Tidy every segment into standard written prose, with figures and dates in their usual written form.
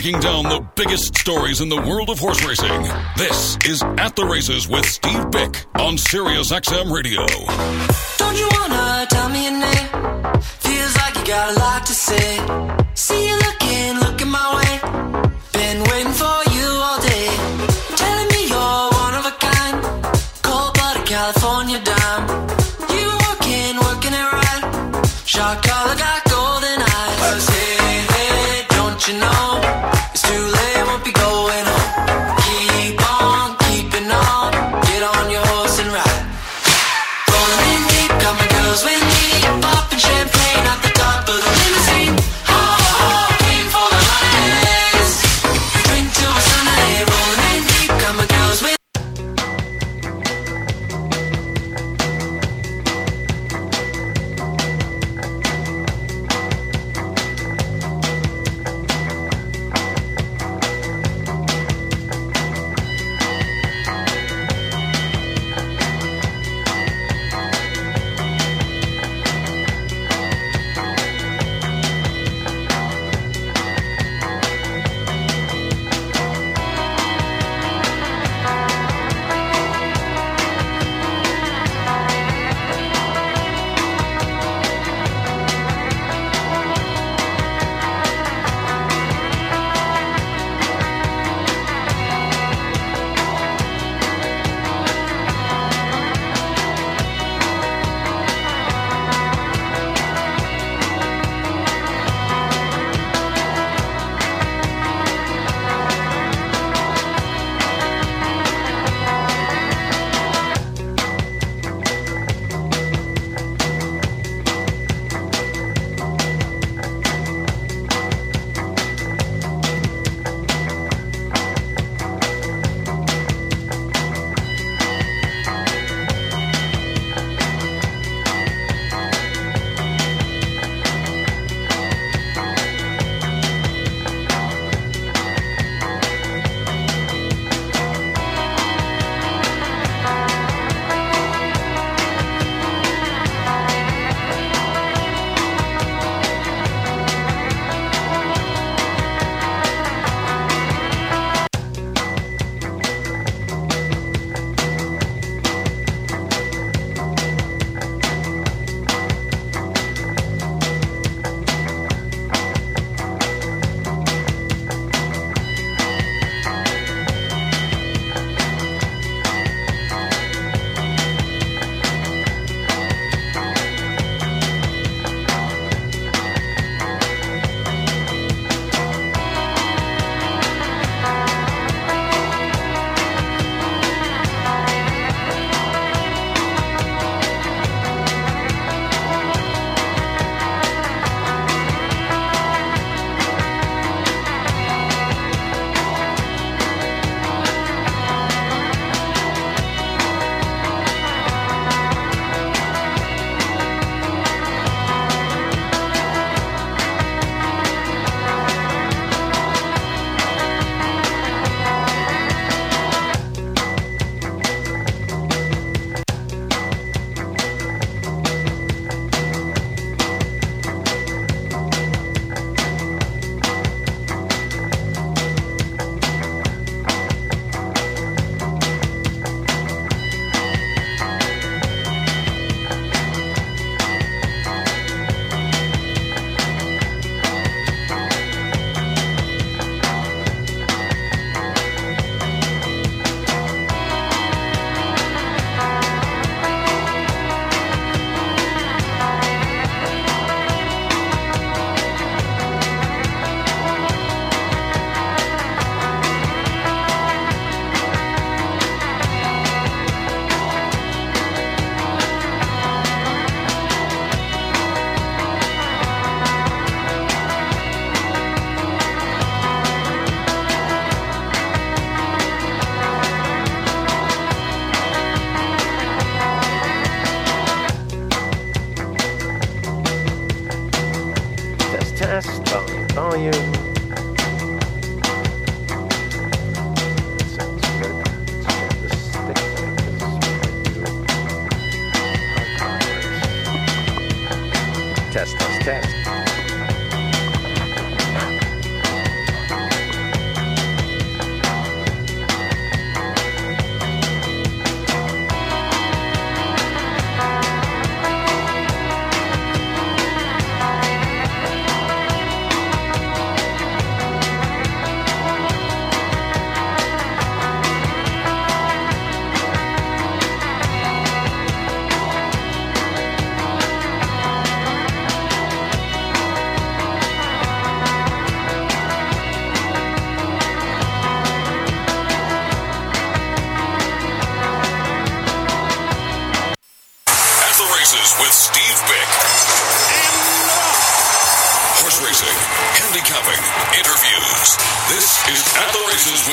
breaking down the biggest stories in the world of horse racing. This is At the Races with Steve Bick on Sirius XM Radio. Don't you wanna tell me your name? Feels like you got a lot to say. See you looking my way. Been waiting for you all day. Telling me you're one of a kind. Cold-blooded California dime. You working it right. Shot collar, got golden eyes. 'Cause hey, don't you know? It's too late, won't be going home. Keep on keeping on. Get on your horse and ride. Rolling in deep, got my girls with me. Popping champagne at the top of the limousine. Oh, keep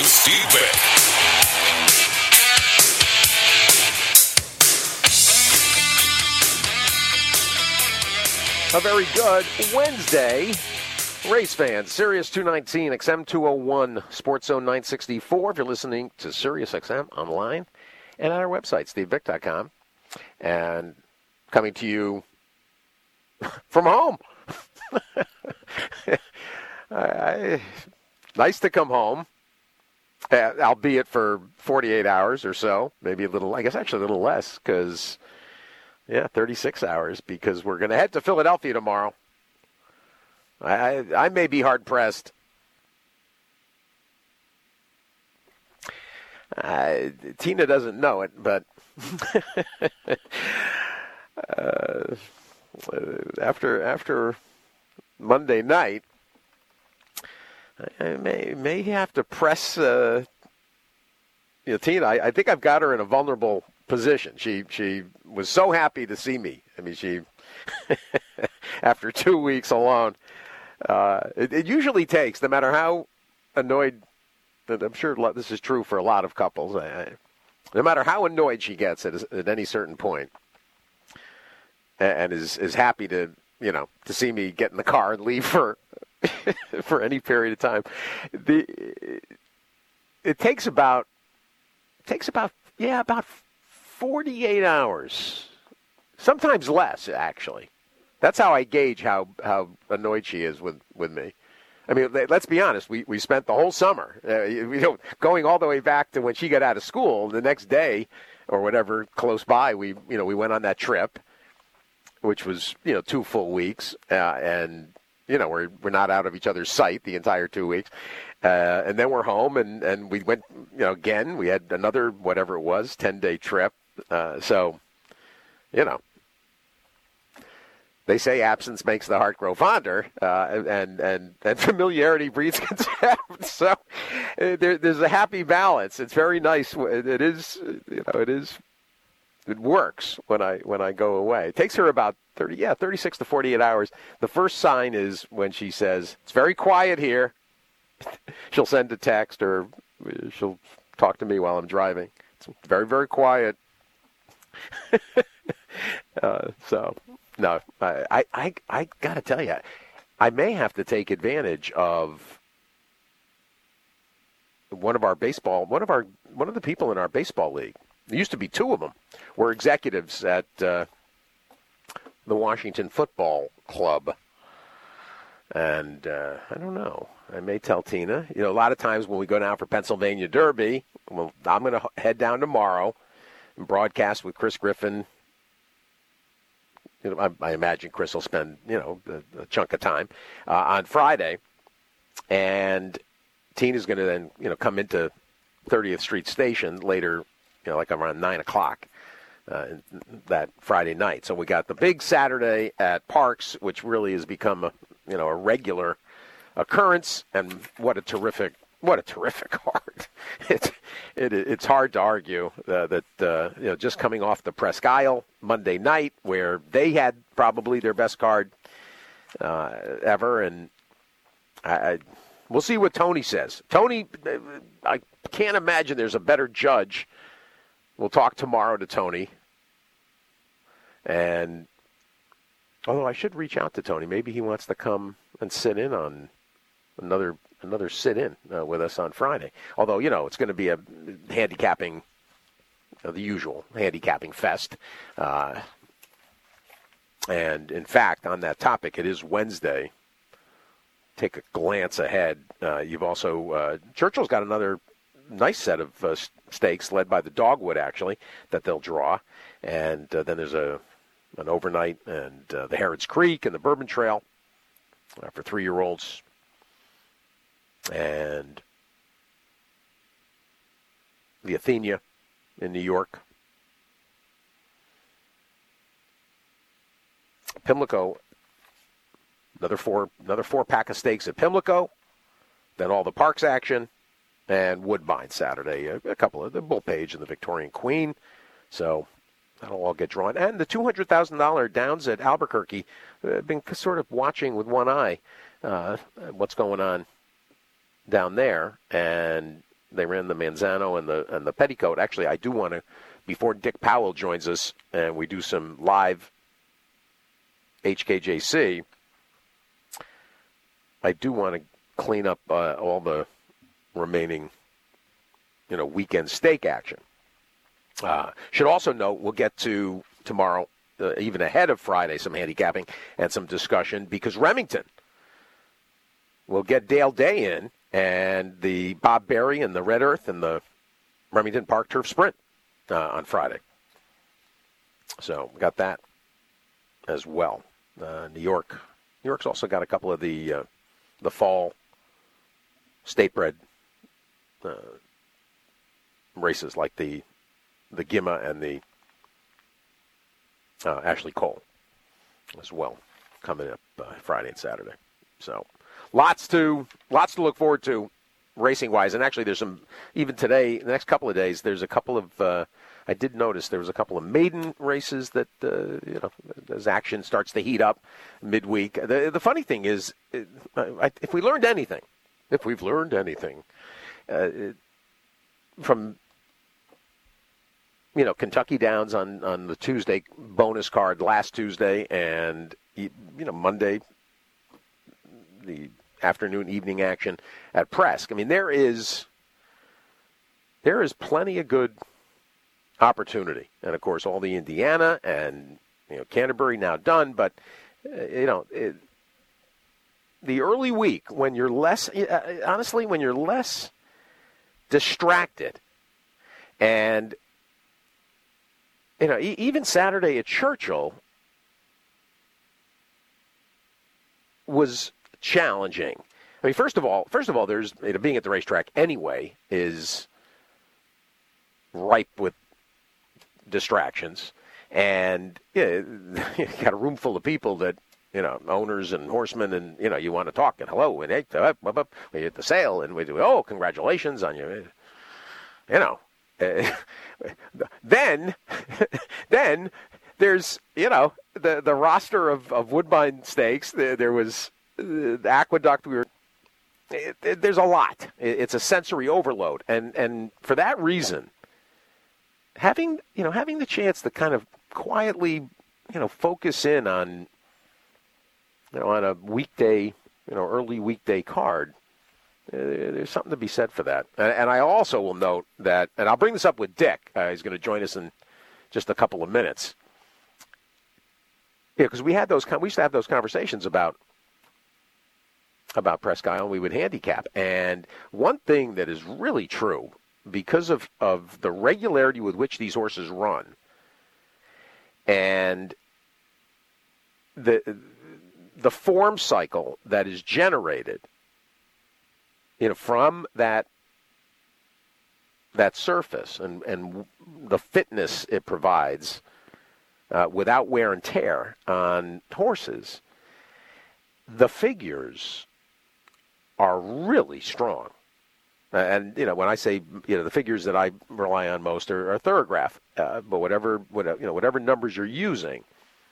Steve Bick. A very good Wednesday, race fans. Sirius 219, XM 201, Sports Zone 964. If you're listening to Sirius XM online and on our website, stevevick.com. And coming to you from home. Nice to come home, albeit for 48 hours or so, maybe a little, I guess actually a little less, because, 36 hours, because we're going to head to Philadelphia tomorrow. I may be hard-pressed. Tina doesn't know it, but after Monday night, I may have to press Tina. I think I've got her in a vulnerable position. She was so happy to see me. I mean, she after 2 weeks alone. It usually takes, no matter how annoyed. I'm sure this is true for a lot of couples. No matter how annoyed she gets at any certain point, and is happy to see me get in the car and leave for for any period of time. It takes about 48 hours, sometimes less actually. That's how I gauge how annoyed she is with me. I mean, let's be honest. We spent the whole summer, going all the way back to when she got out of school. The next day, or whatever, close by, we went on that trip, which was 2 full weeks, and we're not out of each other's sight the entire 2 weeks, and then we're home, and we went again. We had another whatever it was 10-day trip, so. They say absence makes the heart grow fonder, and familiarity breeds contempt. So there's a happy balance. It's very nice. It works when I go away. It takes her about 36 to 48 hours. The first sign is when she says, "It's very quiet here." She'll send a text or she'll talk to me while I'm driving. It's very, very quiet. No, I got to tell you, I may have to take advantage of one of the people in our baseball league. There used to be 2 of them. Were executives at the Washington Football Club, and I don't know. I may tell Tina. A lot of times when we go down for Pennsylvania Derby, I'm going to head down tomorrow and broadcast with Chris Griffin. I imagine Chris will spend, a chunk of time on Friday. And Tina's going to then, come into 30th Street Station later, like around 9 o'clock that Friday night. So we got the big Saturday at Parks, which really has become a regular occurrence. And what a terrific card. It's hard to argue that just coming off the Presque Isle Monday night, where they had probably their best card ever, and we'll see what Tony says. Tony, I can't imagine there's a better judge. We'll talk tomorrow to Tony, and although I should reach out to Tony, maybe he wants to come and sit in on another sit-in with us on Friday. Although, it's going to be a handicapping, the usual handicapping fest. And, in fact, on that topic, it is Wednesday. Take a glance ahead. You've also, Churchill's got another nice set of stakes, led by the Dogwood, actually, that they'll draw. And then there's an overnight, and the Harrods Creek and the Bourbon Trail for 3-year-olds. And the Athenia in New York. Pimlico, another four pack of stakes at Pimlico. Then all the Parks action, and Woodbine Saturday. A couple of the Bull Page and the Victorian Queen. So that'll all get drawn. And the $200,000 Downs at Albuquerque. Been sort of watching with one eye what's going on down there, and They ran the Manzano and the Petticoat. Actually, I do want to, before Dick Powell joins us and we do some live HKJC, I do want to clean up all the remaining, weekend stake action. Should also note we'll get to tomorrow, even ahead of Friday, some handicapping and some discussion because Remington will get Dale Day in and the Bob Berry and the Red Earth and the Remington Park Turf Sprint on Friday. So we got that as well. New York's also got a couple of the fall state-bred races like the Gimma and the Ashley Cole as well coming up Friday and Saturday. So lots to look forward to racing-wise. And actually there's some, even today, the next couple of days, there's a couple of, I did notice there was a couple of maiden races that, as action starts to heat up midweek. The funny thing is, if we've learned anything from Kentucky Downs on the Tuesday bonus card last Tuesday and, Monday, the afternoon, evening action at Presque. I mean, there is plenty of good opportunity. And, of course, all the Indiana and, Canterbury now done. But, the early week when you're less, honestly, when you're less distracted and, even Saturday at Churchill was challenging. I mean, first of all, there's being at the racetrack anyway is ripe with distractions, and you got a room full of people that owners and horsemen, and you want to talk and hello and hey, we at the sale and we do congratulations on you, Then there's the roster of Woodbine Stakes. There was the Aqueduct. There's a lot. It's a sensory overload, and for that reason, having the chance to kind of quietly focus in on on a weekday early weekday card. There's something to be said for that. And I also will note that, and I'll bring this up with Dick. He's going to join us in just a couple of minutes. Yeah, because we used to have those conversations about Presque Isle. We would handicap. And one thing that is really true, because of the regularity with which these horses run, and the form cycle that is generated from that surface and the fitness it provides without wear and tear on horses, the figures are really strong. And, when I say, the figures that I rely on most are Thorograph, but whatever numbers you're using,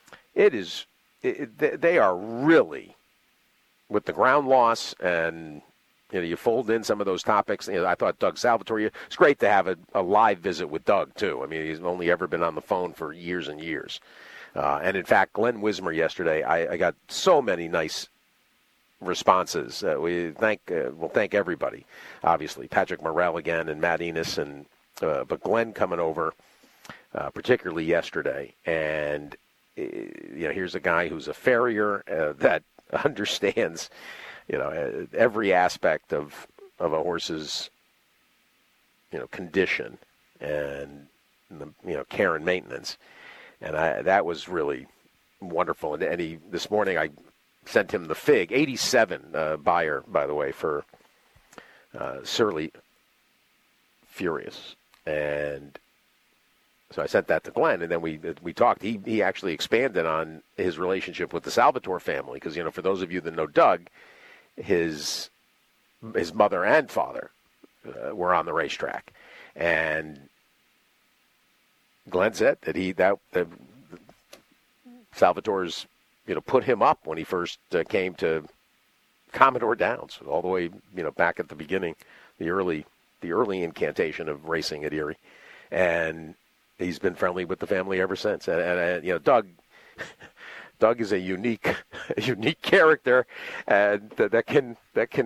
they are really, with the ground loss and, you fold in some of those topics. I thought Doug Salvatore, it's great to have a live visit with Doug, too. I mean, he's only ever been on the phone for years and years. And, in fact, Glenn Wismer yesterday, I got so many nice responses. We'll thank everybody, obviously. Patrick Morrell again and Matt Enos, but Glenn coming over, particularly yesterday. And, here's a guy who's a farrier that understands every aspect of a horse's, condition and, care and maintenance. And that was really wonderful. And this morning I sent him the fig, 87 buyer, by the way, for Surly Furious. And so I sent that to Glenn, and then we talked. He actually expanded on his relationship with the Salvatore family, because, for those of you that know Doug, his mother and father were on the racetrack, and Glenn said that Salvatore's put him up when he first came to Commodore Downs, all the way back at the beginning, the early the early incantation of racing at Erie, and he's been friendly with the family ever since. And Doug is a unique character, and that can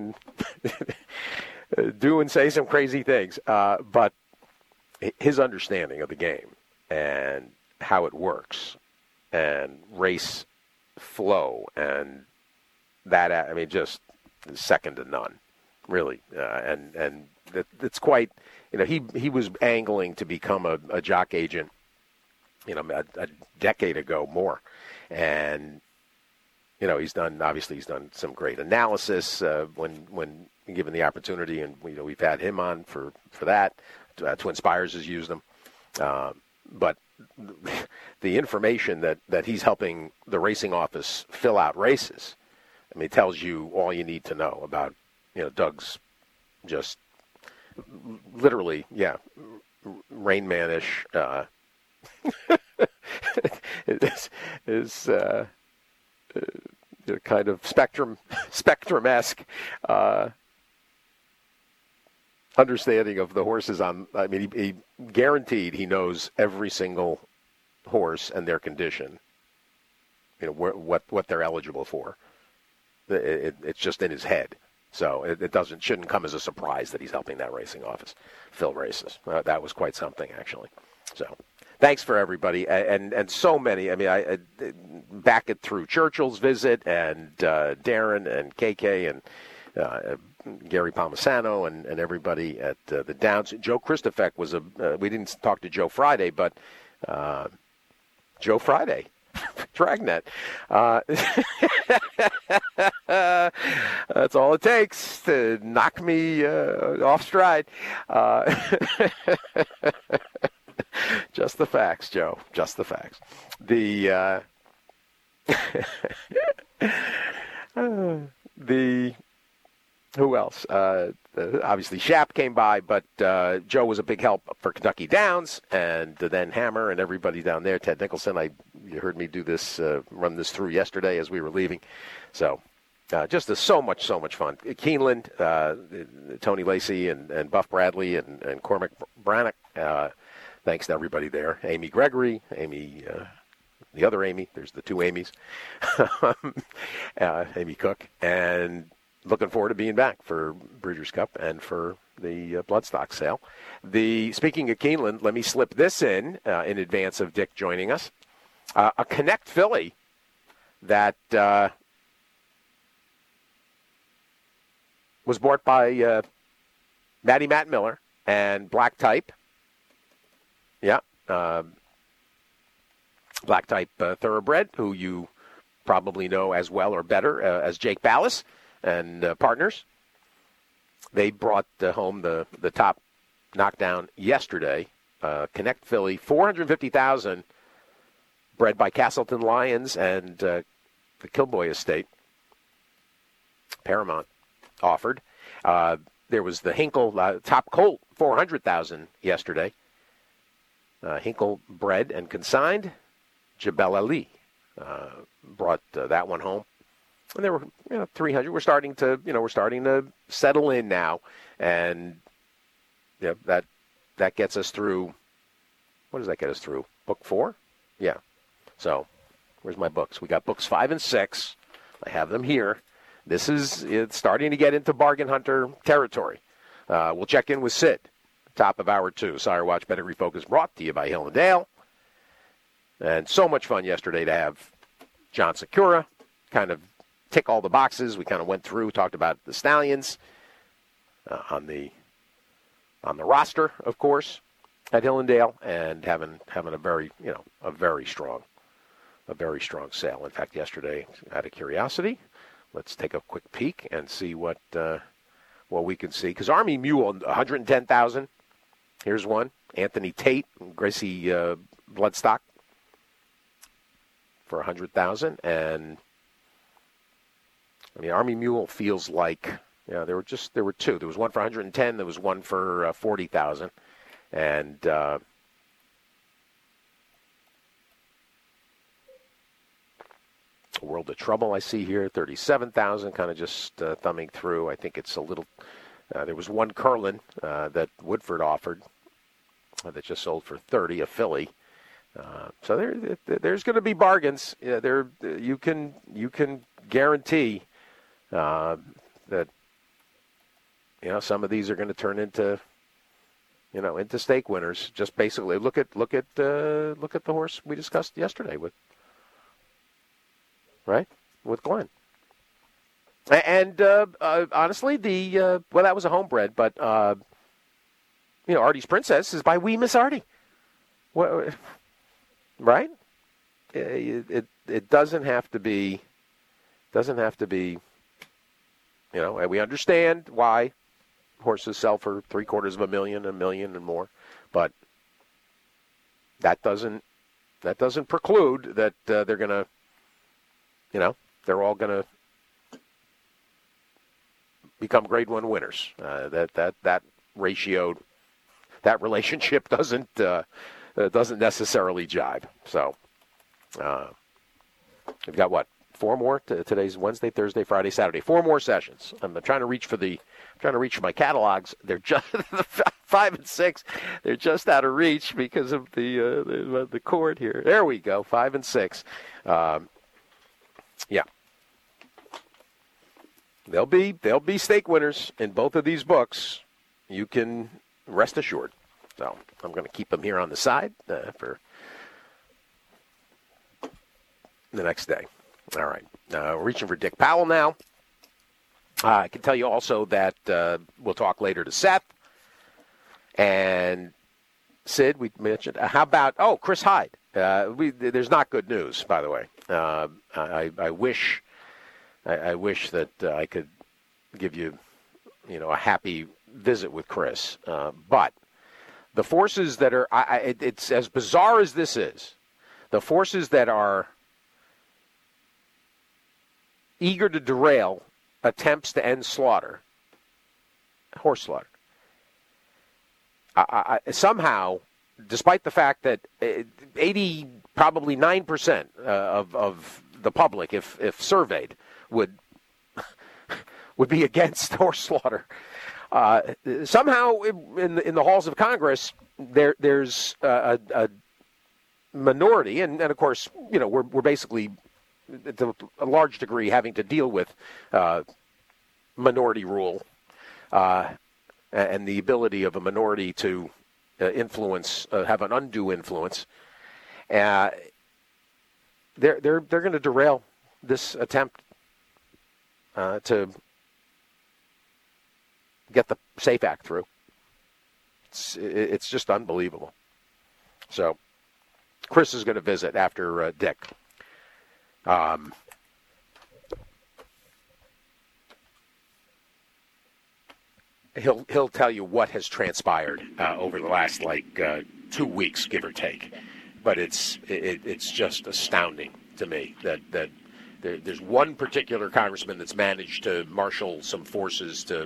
do and say some crazy things. But his understanding of the game and how it works and race flow and that, I mean, just second to none, really. And it's quite, he was angling to become a jock agent, a decade ago more. And, he's done some great analysis when given the opportunity, and we've had him on for that. Twin Spires has used him. But the information that he's helping the racing office fill out races, I mean, tells you all you need to know about, Doug's just literally, Rain Man-ish, is kind of spectrum-esque understanding of the horses he guaranteed he knows every single horse and their condition, what they're eligible for. It's just in his head. So it shouldn't come as a surprise that he's helping that racing office fill races. That was quite something, actually. So thanks for everybody. And so many. I mean, I back it through Churchill's visit and Darren and KK and Gary Palmisano and everybody at the Downs. Joe Christofek was we didn't talk to Joe Friday, but Joe Friday, Dragnet. That's all it takes to knock me off stride. Just the facts, Joe. Just the facts. Who else? Obviously, Shap came by, but Joe was a big help for Kentucky Downs, and then Hammer and everybody down there. Ted Nicholson, you heard me do this, run this through yesterday as we were leaving. So just so much fun. Keeneland, Tony Lacey, and Buff Bradley, and Cormac Brannock. Thanks to everybody there. Amy Gregory, Amy, the other Amy. There's the two Amy's. Amy Cook, and looking forward to being back for Breeders' Cup and for the Bloodstock sale. Speaking of Keeneland, let me slip this in advance of Dick joining us. A Connect filly that was bought by Maddie Matt Miller and Black Type. Yeah. Black Type Thoroughbred, who you probably know as well or better as Jake Ballas and partners. They brought home the top knockdown yesterday. Connect filly, $450,000, bred by Castleton Lions and the Kilboy Estate. Paramount offered. There was the Hinkle top colt, $400,000 yesterday. Hinkle bred and consigned. Jabel Ali brought that one home. And there were 300. We're starting to settle in now, and that gets us through. What does that get us through? Book 4? Yeah. So, where's my books? We got books 5 and 6. I have them here. It's starting to get into bargain hunter territory. We'll check in with Sid, top of hour 2. Sire Watch Pedigree Focus brought to you by Hill and Dale. And so much fun yesterday to have John Secura kind of tick all the boxes. We kind of went through, talked about the Stallions on the roster, of course, at Hillendale, and having a very strong sale. In fact, yesterday, out of curiosity, let's take a quick peek and see what we can see. Because Army Mule, $110,000. Here's one. Anthony Tate and Gracie Bloodstock for $100,000, and I mean, Army Mule feels like there were two. There was one for $110,000. There was one for $40,000, and World of Trouble I see here, $37,000. Kind of just thumbing through. I think it's a little There was one Curlin that Woodford offered that just sold for 30, a filly. So there's going to be bargains. You can guarantee that some of these are going to turn into stake winners. Just basically look at the horse we discussed yesterday with Glenn. And honestly, that was a homebred, but Artie's Princess is by Wee Miss Artie. What, right? It doesn't have to be. We understand why horses sell for $750,000, $1 million, and more, but that doesn't preclude that they're gonna, they're all gonna become Grade 1 winners. That ratio, that relationship doesn't necessarily jibe. So we've got 4 more. Today's Wednesday, Thursday, Friday, Saturday. 4 more sessions. I'm trying to reach for my catalogs. They're just 5 and 6. They're just out of reach because of the cord here. There we go. 5 and 6. Yeah. There'll be stake winners in both of these books. You can rest assured. So I'm going to keep them here on the side for the next day. All right. We're reaching for Dick Powell now. I can tell you also that we'll talk later to Seth. And Sid, we mentioned. How about, Chris Hyde? There's not good news, by the way. I wish that I could give you, a happy visit with Chris. But the forces that are, it's as bizarre as this is, the forces that are eager to derail attempts to end horse slaughter. Somehow, despite the fact that 80, probably 9% of the public, if surveyed, would be against horse slaughter, somehow in the halls of Congress there's a minority, and of course we're basically to a large degree having to deal with minority rule and the ability of a minority to influence, have an undue influence. They're going to derail this attempt to get the SAFE Act through. It's just unbelievable. So Chris is going to visit after Dick. He'll tell you what has transpired over the last 2 weeks, give or take. But it's just astounding to me that there's one particular congressman that's managed to marshal some forces to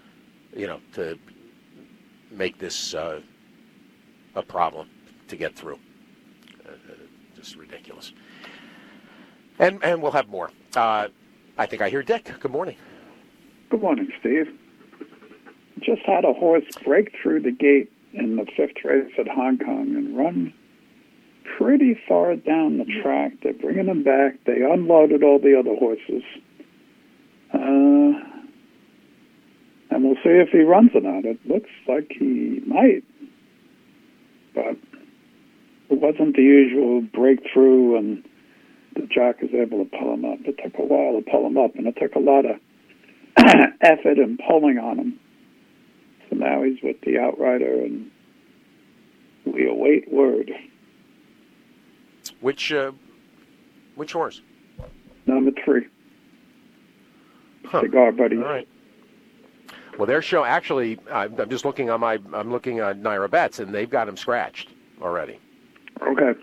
make this a problem to get through. Just ridiculous. And we'll have more. I think I hear Dick. Good morning. Good morning, Steve. Just had a horse break through the gate in the 5th race at Hong Kong and run pretty far down the track. They're bringing him back. They unloaded all the other horses. And we'll see if he runs or not. It looks like he might. But it wasn't the usual breakthrough and the jock is able to pull him up. It took a while to pull him up, and it took a lot of effort in pulling on him. So now he's with the outrider, and we await word. Which horse? Number 3. Cigar Buddy. All right. Well, they're showing. Actually, I'm just looking on I'm looking on Naira Bets, and they've got him scratched already. Okay.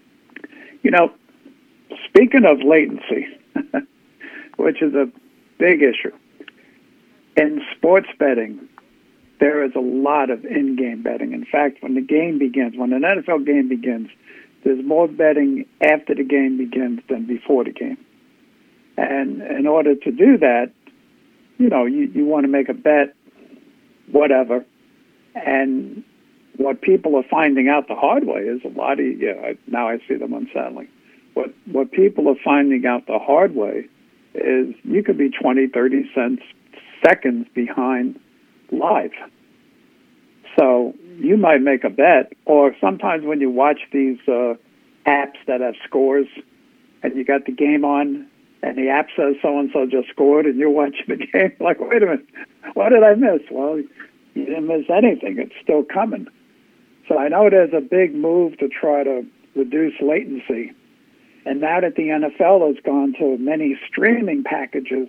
Speaking of latency, which is a big issue, in sports betting, there is a lot of in-game betting. In fact, when the game begins, when an NFL game begins, there's more betting after the game begins than before the game. And in order to do that, you want to make a bet whatever. And what people are finding out the hard way is now I see them unsettling. What people are finding out the hard way is you could be 20, 30 seconds behind live. So you might make a bet, or sometimes when you watch these apps that have scores and you got the game on and the app says so-and-so just scored and you're watching the game, like, wait a minute, what did I miss? Well, you didn't miss anything. It's still coming. So I know there's a big move to try to reduce latency. And now that the NFL has gone to many streaming packages,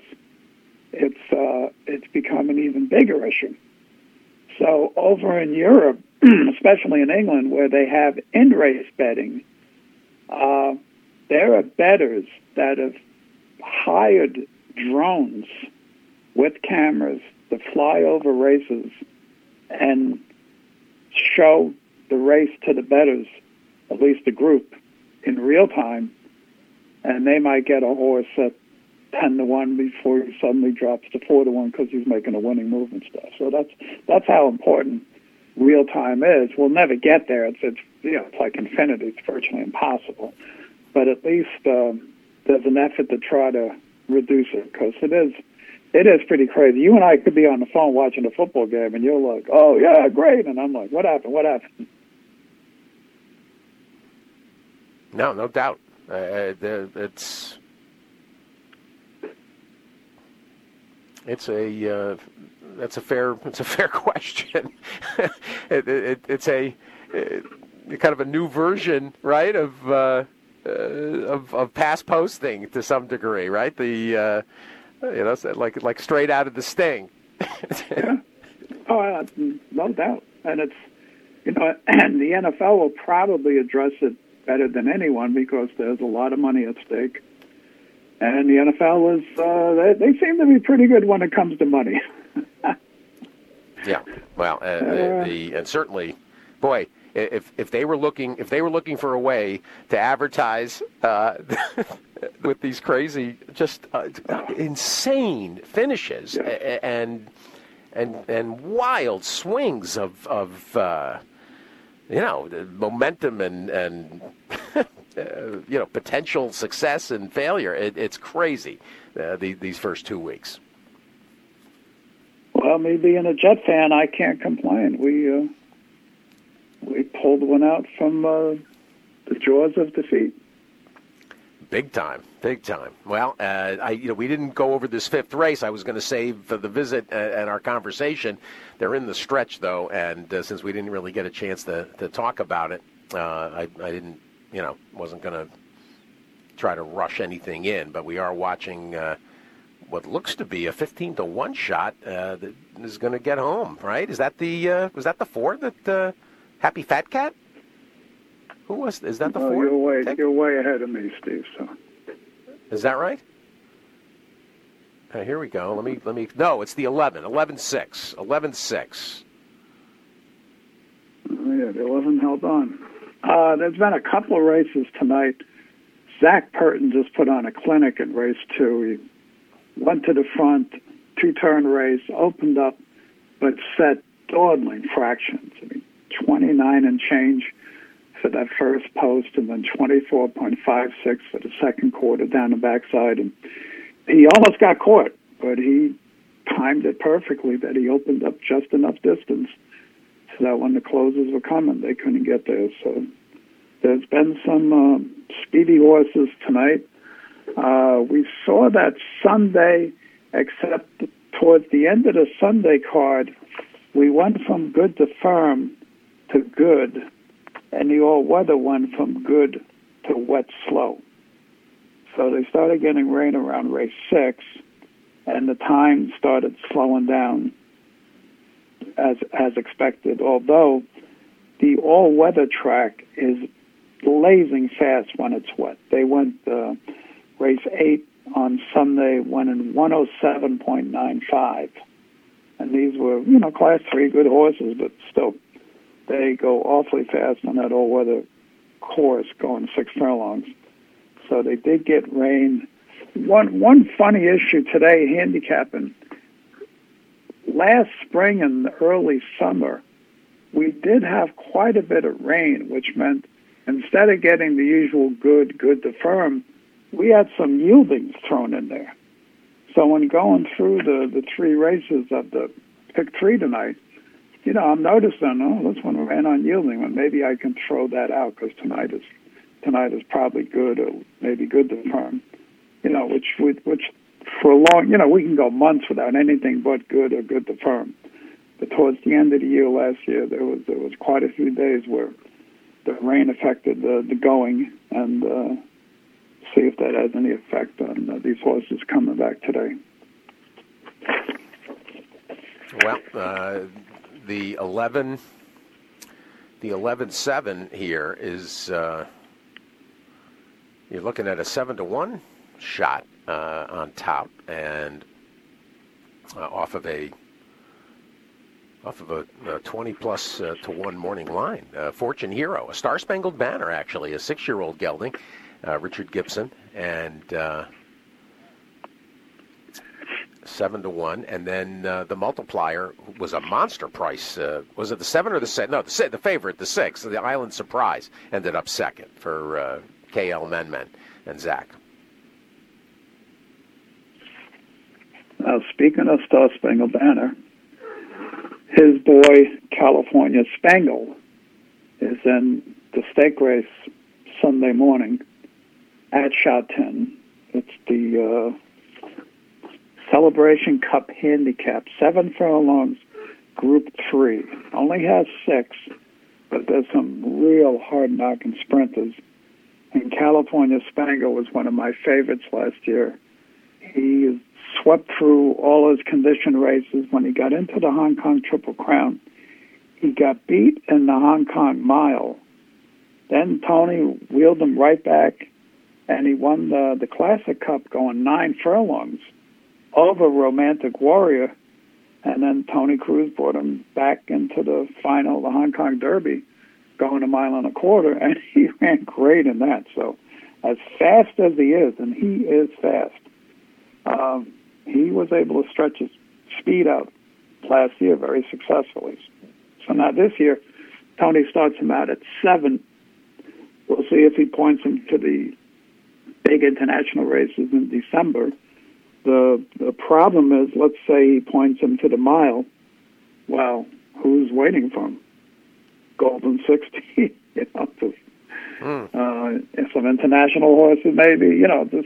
it's become an even bigger issue. So over in Europe, especially in England, where they have in-race betting, there are bettors that have hired drones with cameras to fly over races and show the race to the bettors, at least a group, in real time, and they might get a horse at 10-1 before he suddenly drops to 4-1 because he's making a winning move and stuff. So that's how important real time is. We'll never get there. It's like infinity. It's virtually impossible. But at least there's an effort to try to reduce it, because it is pretty crazy. You and I could be on the phone watching a football game, and you're like, "Oh yeah, great," and I'm like, "What happened? What happened?" No doubt. It's a fair question. It's a kind of a new version, right, of pass posting to some degree, right? The like straight out of the Sting. Yeah. Oh, no doubt, and it's and the NFL will probably address it better than anyone because there's a lot of money at stake. And the NFL is, they seem to be pretty good when it comes to money. Yeah, well, and certainly, boy, if they were looking for a way to advertise with these crazy, just insane finishes, yes, and wild swings of momentum and potential success and failure. It's crazy, these first 2 weeks. Well, me being a Jet fan, I can't complain. We pulled one out from the jaws of defeat. Big time. Well, we didn't go over this fifth race. I was going to save for the visit and our conversation. They're in the stretch, though, and since we didn't really get a chance to talk about it, I didn't, wasn't going to try to rush anything in. But we are watching what looks to be a 15-1 shot that is going to get home. Right? Is that was that the Ford that Happy Fat Cat? Who was? Is that the Ford? You're way ahead of me, Steve. So. Is that right? Here we go. Let me. No, it's the 11. 11-6. 11-6. Yeah, the 11 held on. There's been a couple of races tonight. Zach Purton just put on a clinic at race 2. He went to the front, 2-turn race, opened up, but set dawdling fractions. 29 and change for that first post, and then 24.56 for the second quarter down the backside. And he almost got caught, but he timed it perfectly that he opened up just enough distance so that when the closes were coming, they couldn't get there. So there's been some speedy horses tonight. We saw that Sunday, except towards the end of the Sunday card, we went from good to firm to good, and the all-weather went from good to wet slow. So they started getting rain around race 6, and the time started slowing down as expected, although the all-weather track is blazing fast when it's wet. They went race 8 on Sunday, went in 107.95. And these were, Class 3 good horses, but still, they go awfully fast on that all-weather course going 6 furlongs. So they did get rain. One funny issue today, handicapping. last spring and early summer, we did have quite a bit of rain, which meant instead of getting the usual good to firm, we had some yieldings thrown in there. So when going through the three races of the pick three tonight, I'm noticing, this one ran on yielding, and maybe I can throw that out because tonight is probably good or maybe good to firm. Which for a long, we can go months without anything but good or good to firm. But towards the end of the year last year, there was quite a few days where the rain affected the going, and see if that has any effect on these horses coming back today. Well, the 11-7 here is you're looking at a 7-1 shot on top, and off of a 20+ to 1 morning line. Fortune Hero, a Star Spangled Banner, actually, a 6-year-old gelding, Richard Gibson, and 7-1, and then the multiplier was a monster price. Was it the 7 or the 6? No, the favorite, the 6. The Island Surprise ended up second for KL Men and Zach. Now, speaking of Star Spangled Banner, his boy California Spangle is in the stake race Sunday morning at Shot 10. It's the Celebration Cup Handicap, 7 furlongs, Group 3. Only has 6, but there's some real hard-knocking sprinters. And California Spangle was one of my favorites last year. He swept through all his condition races. When he got into the Hong Kong Triple Crown, he got beat in the Hong Kong Mile. Then Tony wheeled him right back, and he won the Classic Cup going 9 furlongs over Romantic Warrior. And then Tony Cruz brought him back into the final, the Hong Kong Derby, going 1.25 miles, and he ran great in that. So as fast as he is, and he is fast, he was able to stretch his speed out last year very successfully. So now this year, Tony starts him out at 7. We'll see if he points him to the big international races in December. The problem is, let's say he points him to the mile. Well, who's waiting for him? Golden 60, some international horses maybe.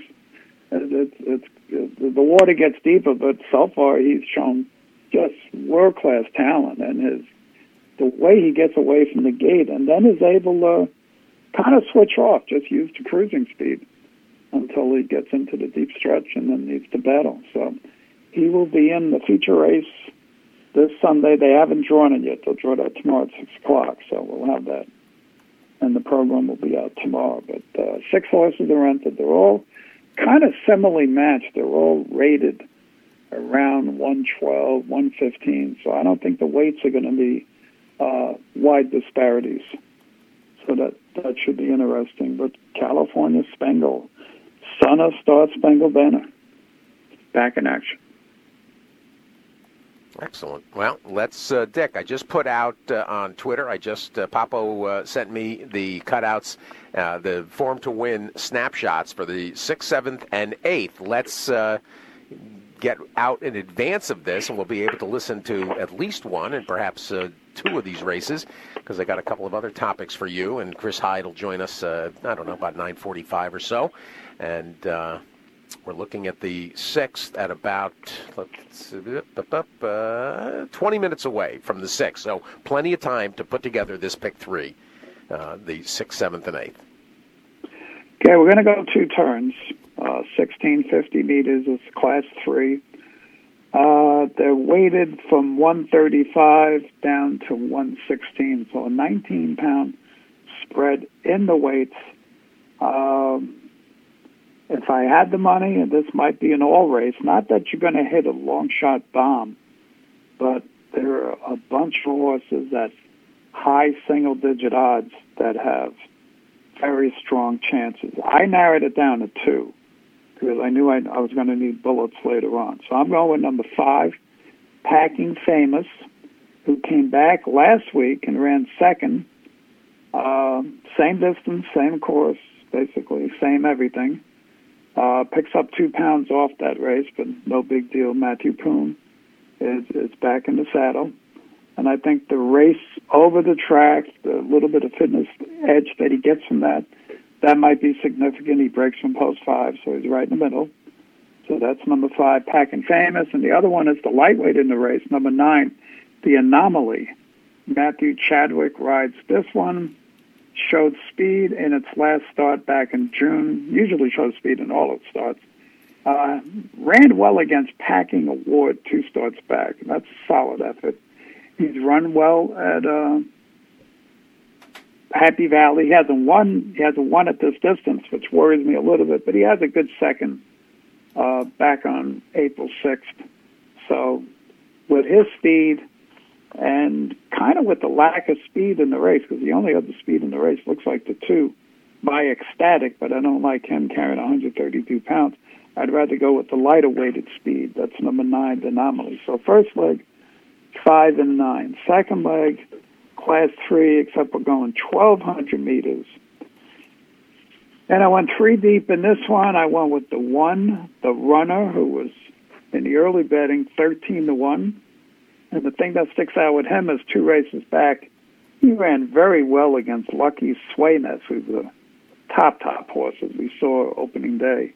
The water gets deeper, but so far he's shown just world-class talent, and the way he gets away from the gate and then is able to kind of switch off, just use the cruising speed until he gets into the deep stretch and then needs to battle. So he will be in the feature race this Sunday. They haven't drawn it yet. They'll draw that tomorrow at 6 o'clock, so we'll have that. And the program will be out tomorrow. But 6 horses are entered. They're all kind of similarly matched. They're all rated around 112, 115. So I don't think the weights are going to be wide disparities. So that should be interesting. But California Spangle, son of Star Spangled Banner, back in action. Excellent. Well, let's, Dick, I just put out on Twitter, Papo sent me the cutouts, the Form to Win snapshots for the 6th, 7th, and 8th. Let's get out in advance of this, and we'll be able to listen to at least one and perhaps 2 of these races, because I got a couple of other topics for you, and Chris Hyde will join us, about 9:45 or so. And we're looking at the 6th at about 20 minutes away from the 6th. So plenty of time to put together this pick 3, the 6th, 7th, and 8th. Okay, we're going to go 2 turns. 1650 meters is class 3. They're weighted from 135 down to 116, so a 19-pound spread in the weights. If I had the money, and this might be an all race, not that you're going to hit a long shot bomb, but there are a bunch of horses at high single-digit odds that have very strong chances. I narrowed it down to 2 because I knew I was going to need bullets later on. So I'm going with number 5, Packing Famous, who came back last week and ran second. Same distance, same course, basically, same everything. Picks up 2 pounds off that race, but no big deal. Matthew Poon is back in the saddle. And I think the race over the track, the little bit of fitness edge that he gets from that might be significant. He breaks from post 5, so he's right in the middle. So that's number 5, Packing Famous. And the other one is the lightweight in the race, number 9, The Anomaly. Matthew Chadwick rides this one. Showed speed in its last start back in June. Usually shows speed in all its starts. Ran well against Packing Award 2 starts back. That's a solid effort. He's run well at Happy Valley. He hasn't won at this distance, which worries me a little bit, but he has a good second back on April 6th. So with his speed and kind of with the lack of speed in the race, because the only other speed in the race looks like the 2 by Ecstatic, but I don't like him carrying 132 pounds. I'd rather go with the lighter weighted speed. That's number 9, The Anomaly. So first leg, 5 and 9. Second leg, Class 3, except we're going 1,200 meters. And I went 3 deep in this one. I went with the 1, The Runner, who was in the early betting 13-1. And the thing that sticks out with him is 2 races back, he ran very well against Lucky Swayness, who's a top horse, as we saw opening day.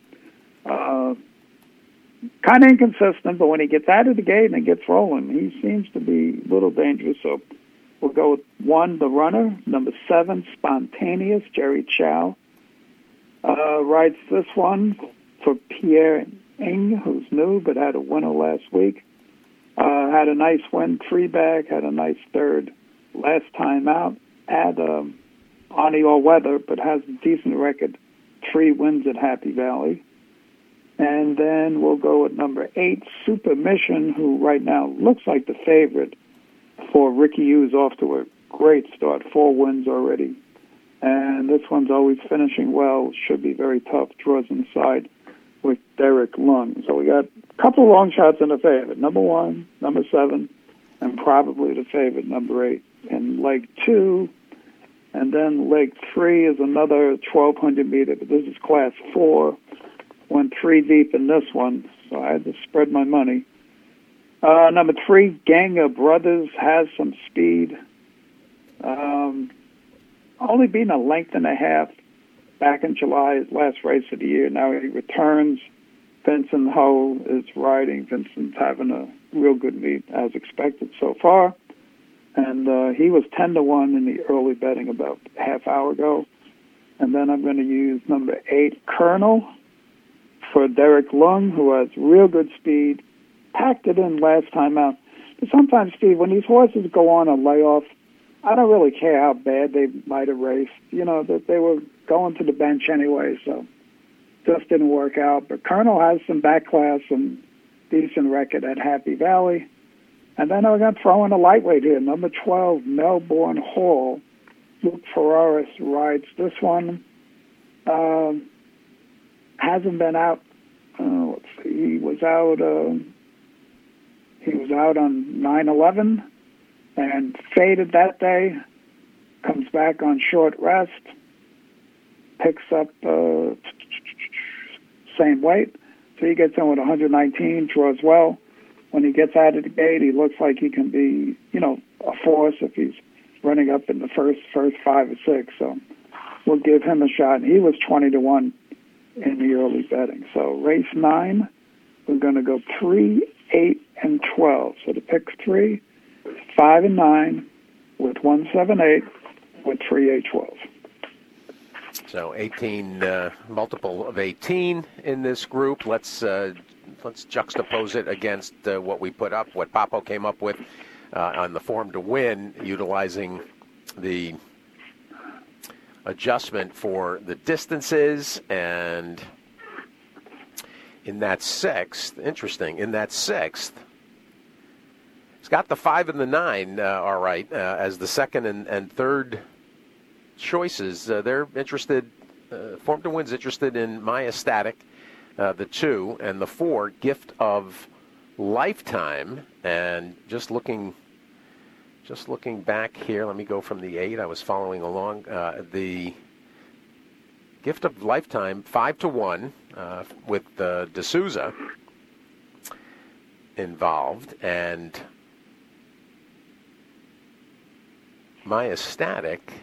Kind of inconsistent, but when he gets out of the gate and gets rolling, he seems to be a little dangerous. So we'll go with 1, The Runner. Number 7, Spontaneous, Jerry Chow. Rides this one for Pierre Ing, who's new, but had a winner last week. Had a nice win, 3 back, had a nice third last time out at Arnie All Weather, but has a decent record, 3 wins at Happy Valley. And then we'll go with number 8, Super Mission, who right now looks like the favorite for Ricky Hughes, off to a great start, 4 wins already. And this one's always finishing well, should be very tough, draws inside with Derek Lung. So we got a couple of long shots in the favorite, number 1, number 7, and probably the favorite, number 8. And leg 2, and then leg 3 is another 1,200 meter, but this is Class 4. Went 3 deep in this one, so I had to spread my money. Number 3, Gang of Brothers, has some speed. Only been a length and a half back in July, his last race of the year. Now he returns. Vincent Ho is riding. Vincent's having a real good meet, as expected so far. And he was 10-1 in the early betting about a half hour ago. And then I'm going to use number 8, Colonel, for Derek Lung, who has real good speed. Packed it in last time out. But sometimes, Steve, when these horses go on a layoff, I don't really care how bad they might have raced. You know, that they were going to the bench anyway, so just didn't work out. But Colonel has some back class and decent record at Happy Valley. And then I'm going to throw in a lightweight here, number 12, Melbourne Hall. Luke Ferraris rides this one. Hasn't been out. Let's see. He was out on 9/11 and faded that day. Comes back on short rest. Picks up same weight. So he gets in with 119, draws well. When he gets out of the gate, he looks like he can be, a force if he's running up in the first 5 or 6. So we'll give him a shot. And he was 20-1 in the early betting. So race 9, we're going to go 3, 8, and 12. So the pick's 3, 5, and 9 with 1, 7, 8 with 3, 8, 12. So 18, multiple of 18 in this group. Let's juxtapose it against what we put up, what Papo came up with on the Form to Win, utilizing the adjustment for the distances. And in that sixth, it's got the 5 and the 9, all right, as the second and third choices. They're interested, Form to Win's interested in My Ecstatic, the 2, and the 4, Gift of Lifetime, and just looking back here, let me go from the 8. I was following along. The Gift of Lifetime, 5-1, with D'Souza involved, and My Ecstatic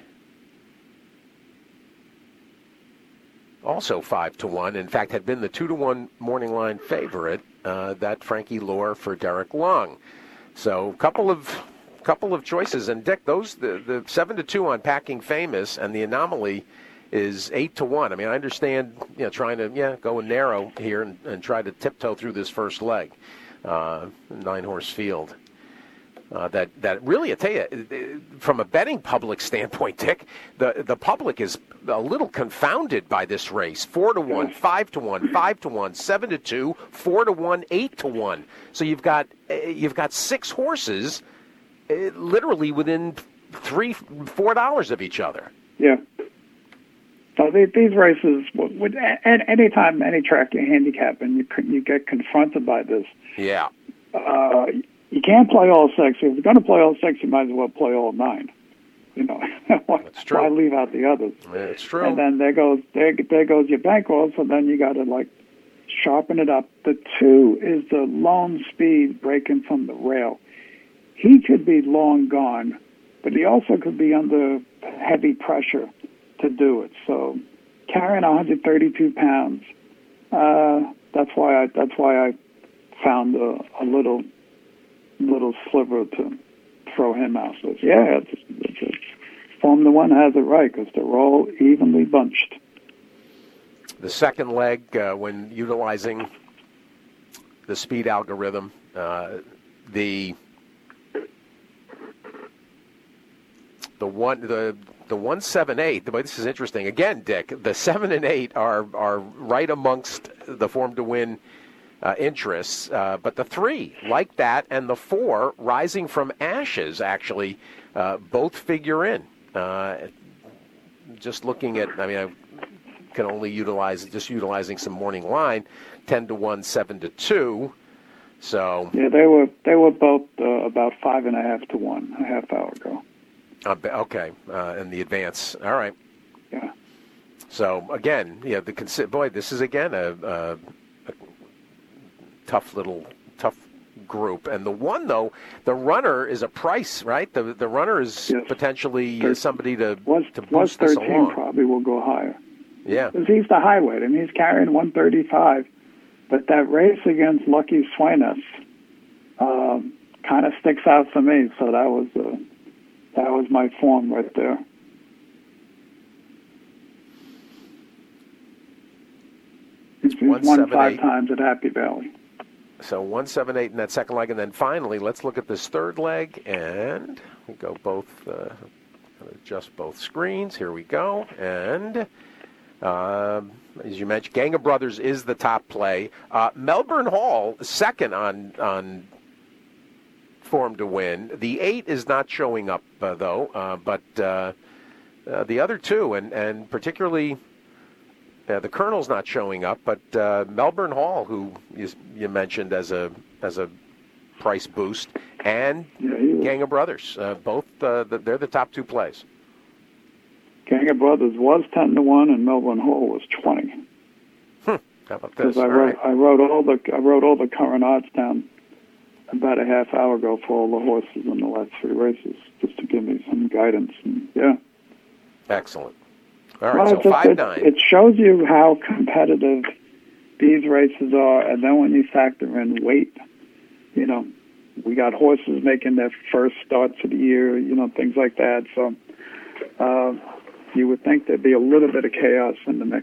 also 5-1. In fact, had been the 2-1 morning line favorite. That Frankie Lohr for Derek Long. So, couple of choices. And Dick, those the 7-2 on Packing Famous, and the Anomaly is 8-1. I mean, I understand, trying to go narrow here and try to tiptoe through this first leg, 9-horse field. That really, I tell you, from a betting public standpoint, Dick, the public is a little confounded by this race. 4-1, 5-1, 5-1, 7-2, 4-1, 8-1. So you've got 6 horses, literally within $3-4 of each other. Yeah. So these races, anytime, any track you handicap, and you get confronted by this. Yeah. You can't play all 6. If you're going to play all 6, you might as well play all 9. That's true. Why leave out the others? It's true. And then there goes your bankroll. So then you got to sharpen it up. The 2 is the lone speed breaking from the rail. He could be long gone, but he also could be under heavy pressure to do it. So carrying 132 pounds, that's why I found a little sliver to throw him out. So Formula One has it right because they're all evenly bunched. The second leg, when utilizing the speed algorithm, the 1-7-8. But this is interesting. Again, Dick, the 7 and 8 are right amongst the Form to Win interests, but the 3 like that, and the 4 Rising from Ashes actually both figure in. Just looking at, I can only utilizing some morning line, 10-1, 7-2. So yeah, they were both about 5.5 to 1 a half hour ago. Okay, in the advance. All right. Yeah. So again, this is again a tough group. And the one, though, the runner is a price, right? The runner is potentially somebody to boost this 13 along. Probably will go higher. Yeah. Because he's the highweight. He's carrying 135. But that race against Lucky Sweyness kind of sticks out for me. So that was my form right there. He's won 5 times at Happy Valley. So 1-7-8 in that second leg, and then finally, let's look at this third leg, and we go both. Adjust both screens. Here we go, and as you mentioned, Gang of Brothers is the top play. Melbourne Hall second on Form to Win. The 8 is not showing up though, but the other 2, and particularly. The Colonel's not showing up, but Melbourne Hall, who you mentioned as a price boost, and Gang of Brothers, both they're the top 2 plays. Gang of Brothers was 10-1, and Melbourne Hall was 20. How about this? Because I wrote all the current odds down about a half hour ago for all the horses in the last 3 races, just to give me some guidance. And, yeah. Excellent. All right, so 5-9. It shows you how competitive these races are, and then when you factor in weight, we got horses making their first starts of the year, things like that. So you would think there'd be a little bit of chaos in the mix.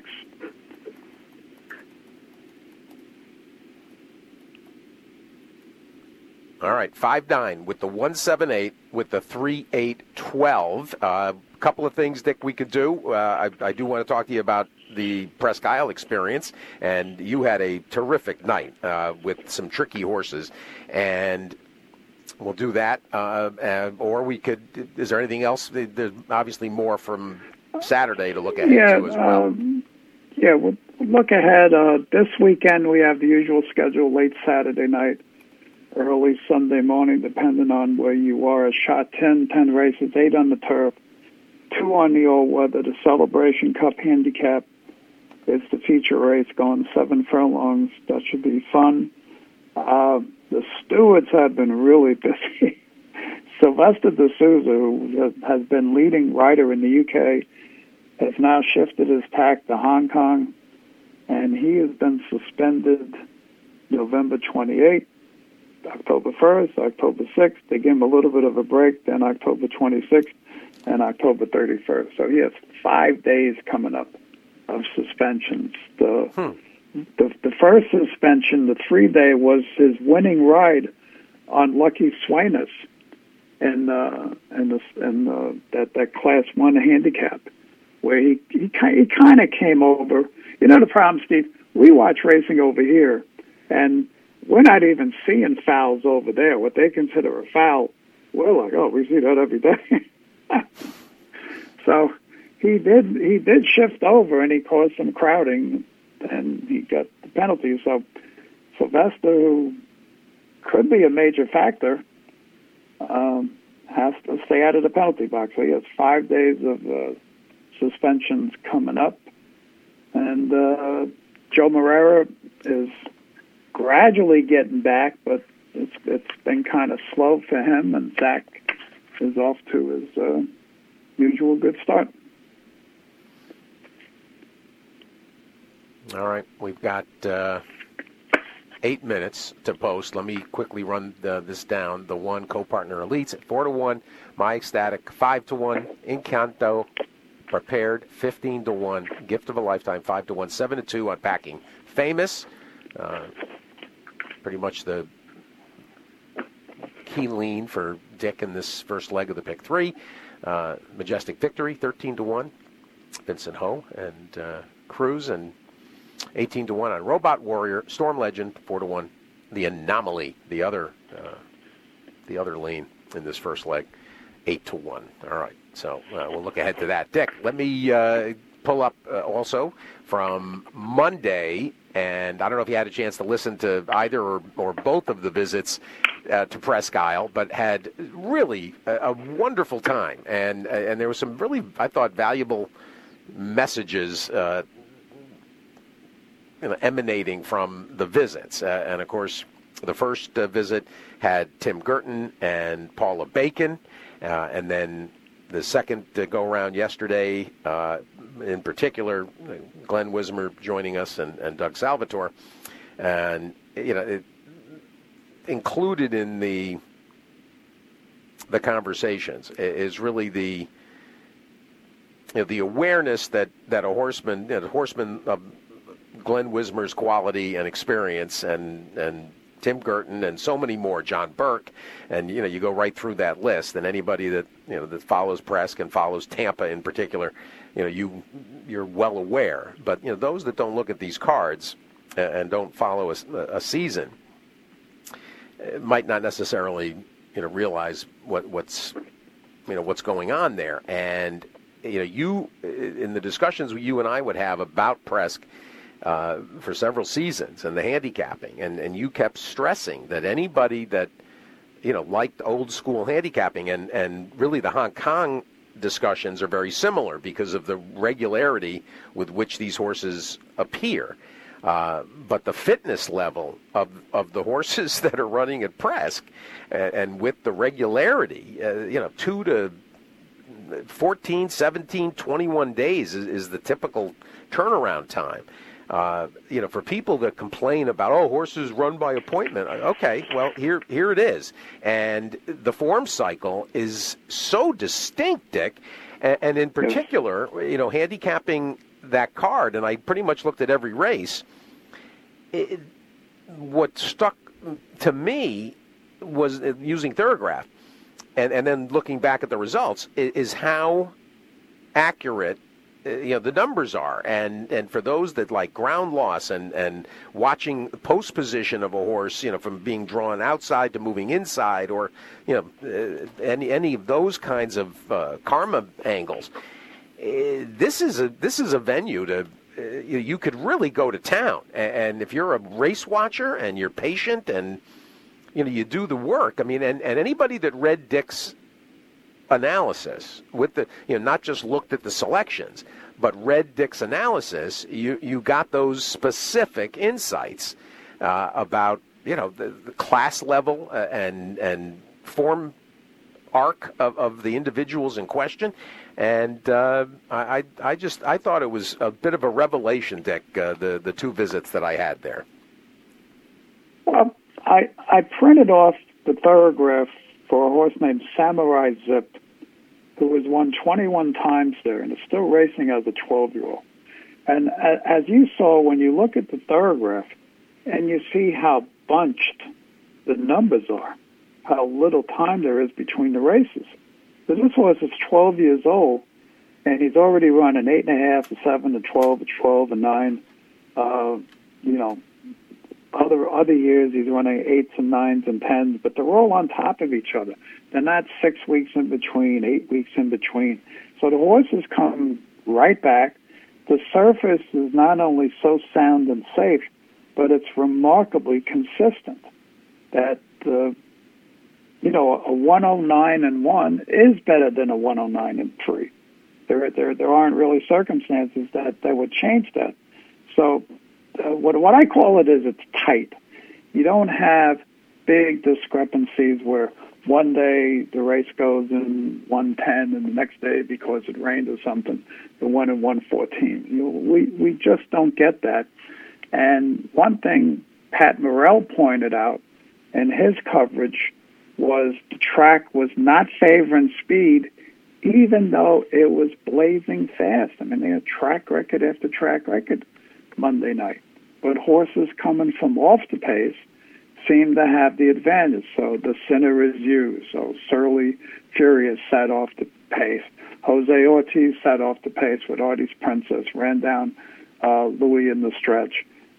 All right, 5-9 with the 1-7-8 with the 3-8-12. Couple of things, Dick, we could do. I do want to talk to you about the Presque Isle experience, and you had a terrific night with some tricky horses, and we'll do that. Or we could. Is there anything else? There's obviously more from Saturday to look ahead to as well. We'll look ahead. This weekend we have the usual schedule, late Saturday night. early Sunday morning, depending on where you are. Shot 10 races, 8 on the turf, 2 on the all-weather. The Celebration Cup Handicap is the feature race going 7 furlongs. That should be fun. The stewards have been really busy. Sylvester de Souza, who has been leading rider in the UK, has now shifted his tack to Hong Kong, and he has been suspended November 28th, October 1st, October 6th. They give him a little bit of a break, then October 26th and October 31st. So he has 5 days coming up of suspensions. The first suspension, the 3-day, was his winning ride on Lucky Sweyness in that Class 1 handicap, where he kind of came over. You know the problem, Steve? We watch racing over here, and we're not even seeing fouls over there. What they consider a foul, we're like, oh, we see that every day. So he did shift over, and he caused some crowding, and he got the penalty. So Sylvester, who could be a major factor, has to stay out of the penalty box. So he has 5 days of suspensions coming up. And Joe Moreira is gradually getting back, but it's been kind of slow for him, and Zach is off to his usual good start. All right, we've got 8 minutes to post. Let me quickly run this down. The one co-partner elites at 4-1, My Ecstatic 5-1, Encanto Prepared 15-1, Gift of a Lifetime 5-1, 7-2 on Packing Famous. Pretty much the key lean for Dick in this first leg of the pick 3. Majestic Victory 13-1, Vincent Ho and Cruz, and 18-1 on Robot Warrior, Storm Legend 4-1, The Anomaly, the other lean in this first leg, 8-1. All right, so we'll look ahead to that. Dick, let me pull up also from Monday, and I don't know if you had a chance to listen to either or both of the visits to Presque Isle, but had really a wonderful time, and there was some really, I thought, valuable messages emanating from the visits. And, of course, the first visit had Tim Girton and Paula Bacon, and then the second go-around yesterday, in particular, Glenn Wismer joining us and Doug Salvatore. And, included in the conversations is really the awareness that a horseman, the horseman of Glenn Wismer's quality and experience, and Tim Girton and so many more, John Burke, and you go right through that list, and anybody that that follows Presque and follows Tampa in particular, you're well aware. But those that don't look at these cards and don't follow a season might not necessarily realize what's going on there. And you in the discussions you and I would have about Presque for several seasons and the handicapping, and you kept stressing that anybody that liked old school handicapping, and really the Hong Kong discussions are very similar because of the regularity with which these horses appear. But the fitness level of the horses that are running at Presque, and with the regularity, 2 to 14, 17, 21 days is the typical turnaround time. For people that complain about, horses run by appointment, okay, well, here it is. And the form cycle is so distinct, Dick, and in particular, handicapping that card, and I pretty much looked at every race. What stuck to me was using Thorograph, and then looking back at the results, is how accurate the numbers are, and for those that like ground loss and watching post position of a horse, from being drawn outside to moving inside, or any of those kinds of karma angles, this is a venue to you could really go to town. And if you're a race watcher and you're patient and you do the work. I mean, and anybody that read Dick's analysis with the, not just looked at the selections, but read Dick's analysis, you got those specific insights about, the class level and form arc of the individuals in question. And I thought it was a bit of a revelation, Dick, the two visits that I had there. Well, I printed off the Thorograph for a horse named Samurai Zip, who was won 21 times there and is still racing as a 12-year-old. And as you saw, when you look at the Thorograph and you see how bunched the numbers are, how little time there is between the races. So this horse is 12 years old, and he's already run an 8.5, a 7, a 12, a 12, a 9. Other years he's running 8s and 9s and 10s, but they're all on top of each other. They're not 6 weeks in between, 8 weeks in between. So the horses come right back. The surface is not only so sound and safe, but it's remarkably consistent. That a 109-1 is better than a 109-3. There aren't really circumstances that would change that. So what I call it is it's tight. You don't have big discrepancies where one day the race goes in 110 and the next day, because it rained or something, the one in 114. We just don't get that. And one thing Pat Morrell pointed out in his coverage was the track was not favoring speed, even though it was blazing fast. I mean, they had track record after track record Monday night. But horses coming from off the pace seemed to have the advantage. So the Sinner is you. So Surly Furious sat off the pace. Jose Ortiz sat off the pace with Artie's Princess, ran down Louis in the stretch.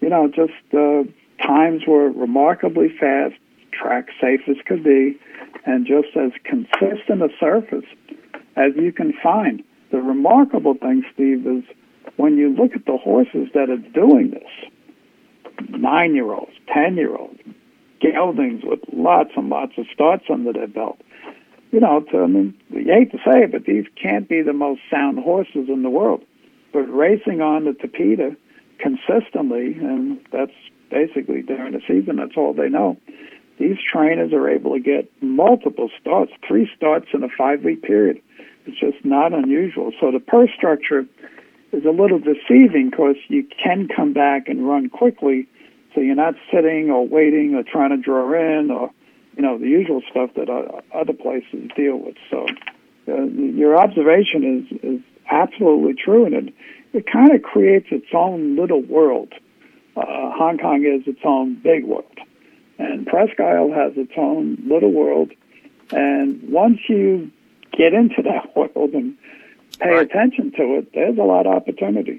Times were remarkably fast, track safe as could be, and just as consistent a surface as you can find. The remarkable thing, Steve, is when you look at the horses that are doing this, 9-year-olds, 10-year-olds, geldings with lots and lots of starts under their belt. You hate to say it, but these can't be the most sound horses in the world. But racing on the Tapeta consistently, and that's basically during the season, that's all they know. These trainers are able to get multiple starts, 3 starts in a 5-week period. It's just not unusual. So the purse structure is a little deceiving because you can come back and run quickly, so you're not sitting or waiting or trying to draw in or, the usual stuff that other places deal with. So your observation is absolutely true, and it kind of creates its own little world. Hong Kong is its own big world, and Presque Isle has its own little world. And once you get into that world and pay attention to it, there's a lot of opportunity.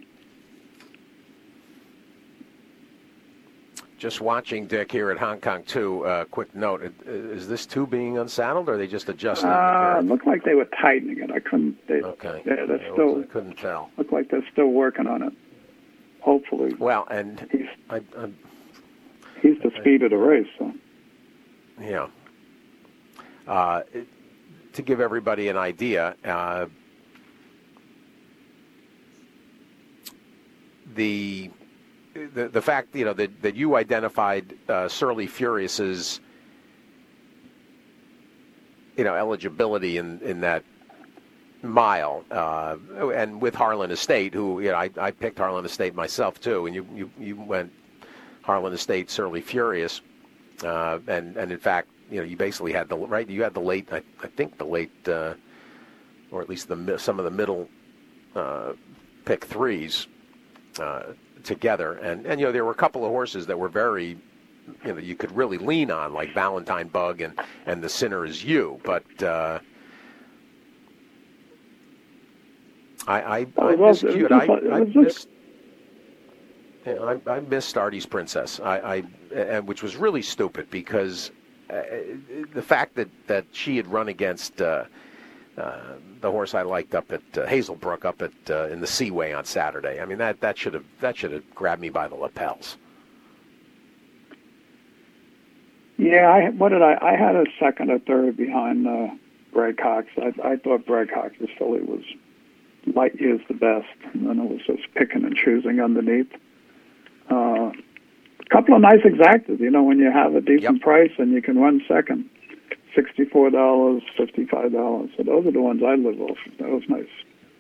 Just watching, Dick, here at Hong Kong 2, quick note, is this 2 being unsaddled, or are they just adjusting? It looked like they were tightening it. I couldn't... Okay. Yeah, they're still... I couldn't tell. Looked like they're still working on it. Hopefully. Well, and... He's the speed of the race, so... Yeah. To give everybody an idea, the fact that you identified Surly Furious's eligibility in that mile, and with Harlan Estate, who I picked Harlan Estate myself too, and you went Harlan Estate, Surly Furious, and in fact you basically had the late I think the late or at least some of the middle pick 3s. Together, and there were a couple of horses that were very, you could really lean on, like Valentine Bug and The Sinner Is You, but I missed Artie's Princess, which was really stupid because the fact that she had run against the horse I liked up at Hazelbrook, up at in the Seaway on Saturday. I mean, that should have grabbed me by the lapels. Yeah, I had a second or third behind Brad Cox. I thought Brad Cox's filly was light years the best, and then it was just picking and choosing underneath. A couple of nice exactas, when you have a decent price and you can run second. $64, $55. So those are the ones I live off. That was nice.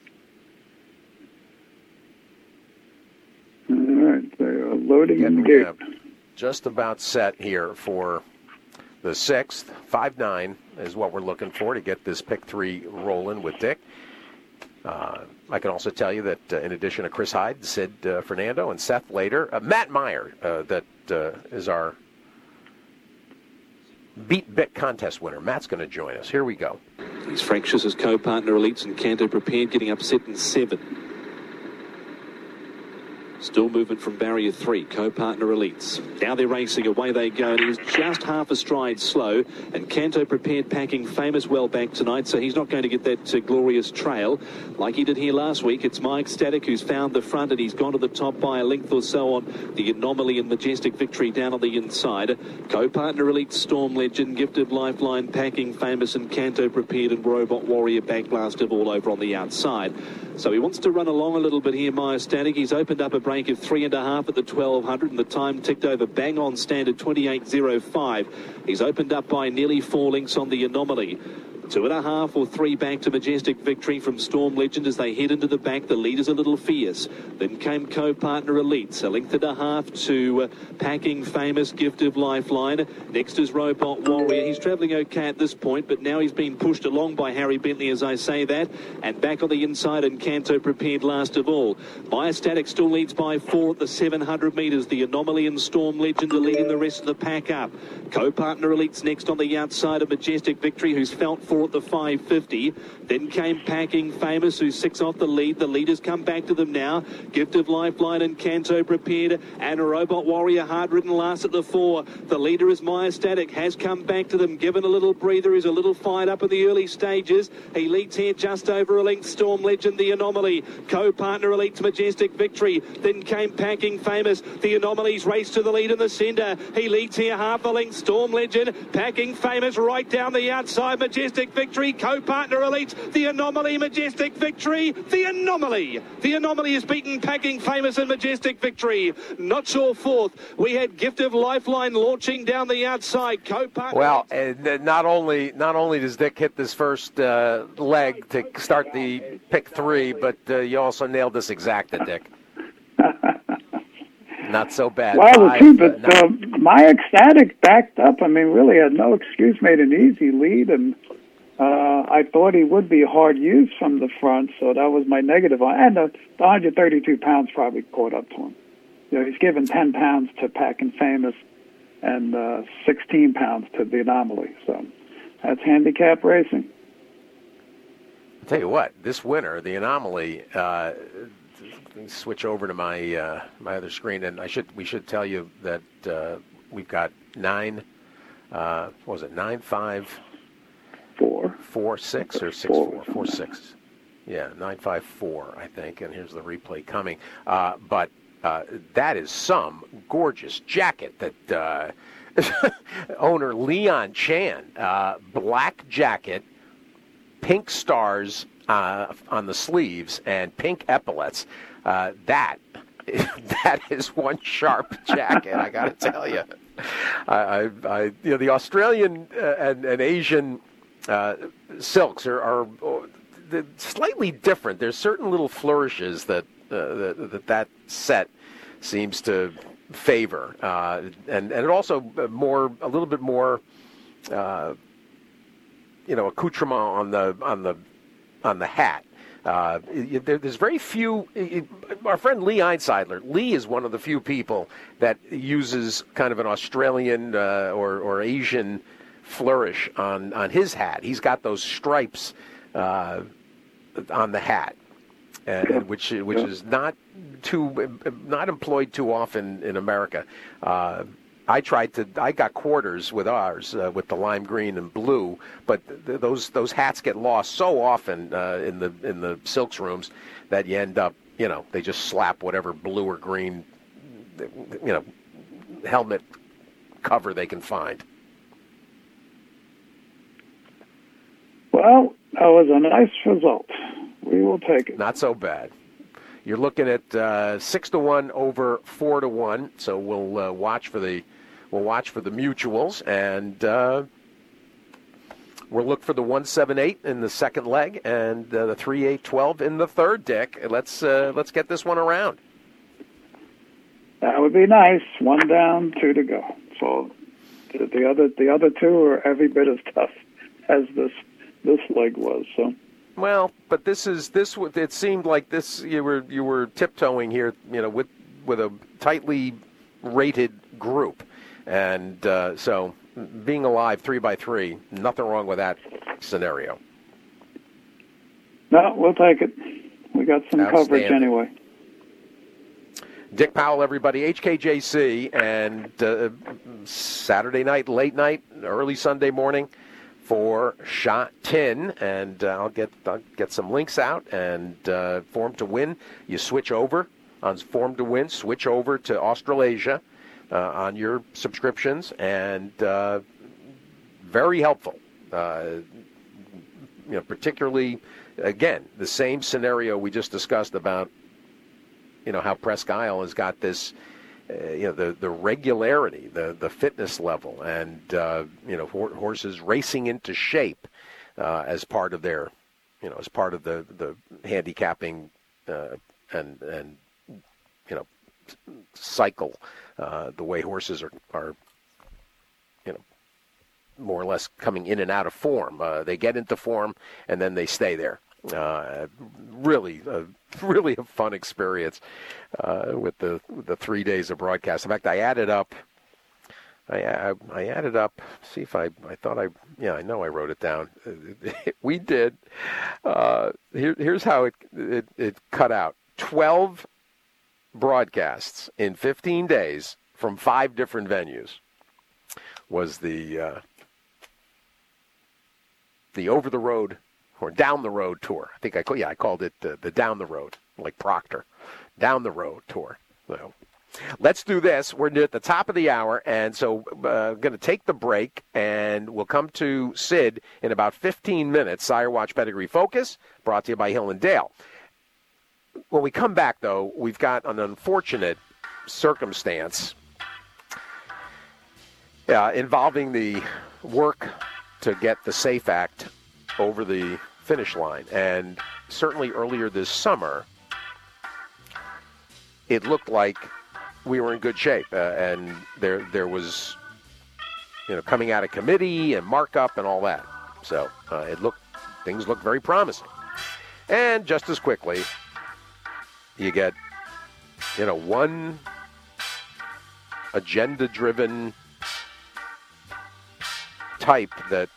All right, they are loading in the gate. Just about set here for the 6th. 5-9 is what we're looking for to get this pick 3 rolling with Dick. I can also tell you that in addition to Chris Hyde, Sid Fernando, and Seth later, Matt Meyer, that is our Beat Bick contest winner. Matt's going to join us. Here we go. He's fractious as co-partner Elites and Canto Prepared, getting upset in 7. Still movement from barrier 3, co-partner Elites. Now they're racing, away they go, and he's just half a stride slow, and Canto Prepared packing Famous well back tonight, so he's not going to get that glorious trail like he did here last week. It's Mike Static who's found the front, and he's gone to the top by a length or so on the Anomaly and Majestic Victory down on the inside. Co-partner Elite, Storm Legend, Gifted Lifeline, packing Famous, and Canto Prepared, and Robot Warrior Backblasted all over on the outside. So he wants to run along a little bit here, Maya Static. He's opened up a break of 3.5 at the 1200, and the time ticked over bang on standard 28.05. He's opened up by nearly 4 lengths on the Anomaly. 2.5 or 3 back to Majestic Victory from Storm Legend as they head into the back. The leader's a little fierce. Then came co-partner Elites, a length and a half to packing Famous, Gift of Lifeline. Next is Robot Warrior. He's travelling okay at this point, but now he's been pushed along by Harry Bentley as I say that. And back on the inside, and Canto Prepared last of all. Biostatic still leads by 4 at the 700 metres. The Anomaly and Storm Legend are leading the rest of the pack up. Co-partner Elites next on the outside of Majestic Victory, who's felt 4 at the 550. Then came packing Famous, who's 6 off the lead. The leaders come back to them now. Gift of Lifeline and Canto Prepared, and a Robot Warrior hard ridden last at the 4. The leader is Maya Static, has come back to them, given a little breather, is a little fired up in the early stages. He leads here just over a length. Storm Legend, the Anomaly, co-partner Elite, Majestic Victory. Then came packing Famous. The Anomalies race to the lead in the centre. He leads here half a length. Storm Legend, packing Famous right down the outside. Majestic Victory, co-partner Elite, the Anomaly, Majestic Victory, the Anomaly. The Anomaly is beaten packing Famous and Majestic Victory. Not sure fourth. We had Gift of Lifeline launching down the outside. Co-partner. Well, not only does Dick hit this first leg to start the pick 3, but you also nailed this exacta, Dick. Not so bad. Well, my ecstatic backed up. I mean, really had no excuse, made an easy lead, and I thought he would be hard used from the front, so that was my negative. And the 132 pounds probably caught up to him. He's given 10 pounds to Packin' Famous and 16 pounds to the Anomaly. So that's handicap racing. I'll tell you what, this winner, the Anomaly, switch over to my my other screen, and we should tell you that we've got 9. What was it? 9, 5, 4, 6 or 6, 4, 4, 6. Yeah, 9, 5, 4, I think. And here's the replay coming. But that is some gorgeous jacket that owner Leon Chan, black jacket, pink stars on the sleeves, and pink epaulets. That is one sharp jacket, I got to tell you. The Australian and Asian silks are slightly different. There's certain little flourishes that set seems to favor, and it also a little bit more accoutrement on the hat. There's very few. Our friend Lee Einseidler. Lee is one of the few people that uses kind of an Australian or Asian flourish on his hat. He's got those stripes on the hat, which is not employed too often in America. I got quarters with ours with the lime green and blue, but those hats get lost so often in the silks rooms that you end up, they just slap whatever blue or green, helmet cover they can find. Well, that was a nice result. We will take it. Not so bad. You're looking at 6-1 over 4-1. So we'll watch for the mutuals, and we'll look for the 1-7-8 in the second leg and the 3-8-12 in the third. Dick, let's get this one around. That would be nice. 1 down, 2 to go. So the other two are every bit as tough as this leg was. So. Well, but this. It seemed like this. You were tiptoeing here, with a tightly rated group, and so being alive 3-3, nothing wrong with that scenario. No, we'll take it. We got some coverage anyway. Dick Powell, everybody, HKJC, and Saturday night, late night, early Sunday morning for Shot 10, and I'll get some links out, and Form to Win. You switch over on Form to Win, switch over to Australasia on your subscriptions, and very helpful. Particularly, again, the same scenario we just discussed about how Presque Isle has got this, the regularity, the fitness level, and horses racing into shape as part of their, as part of the handicapping and cycle, the way horses are more or less coming in and out of form. They get into form and then they stay there. Really a fun experience with the 3 days of broadcast. In fact, I added up. See if I know I wrote it down. We did. Here's how it cut out. 12 broadcasts in 15 days from 5 different venues was the over the road or down the road tour. I think I called it the down the road, like Proctor, down the road tour. So let's do this. We're at the top of the hour, and so going to take the break, and we'll come to Sid in about 15 minutes. Sire Watch Pedigree Focus, brought to you by Hill and Dale. When we come back, though, we've got an unfortunate circumstance involving the work to get the SAFE Act over the finish line. And certainly earlier this summer, it looked like we were in good shape. And there was, coming out of committee and markup and all that. So things looked very promising. And just as quickly, you get, one agenda-driven type that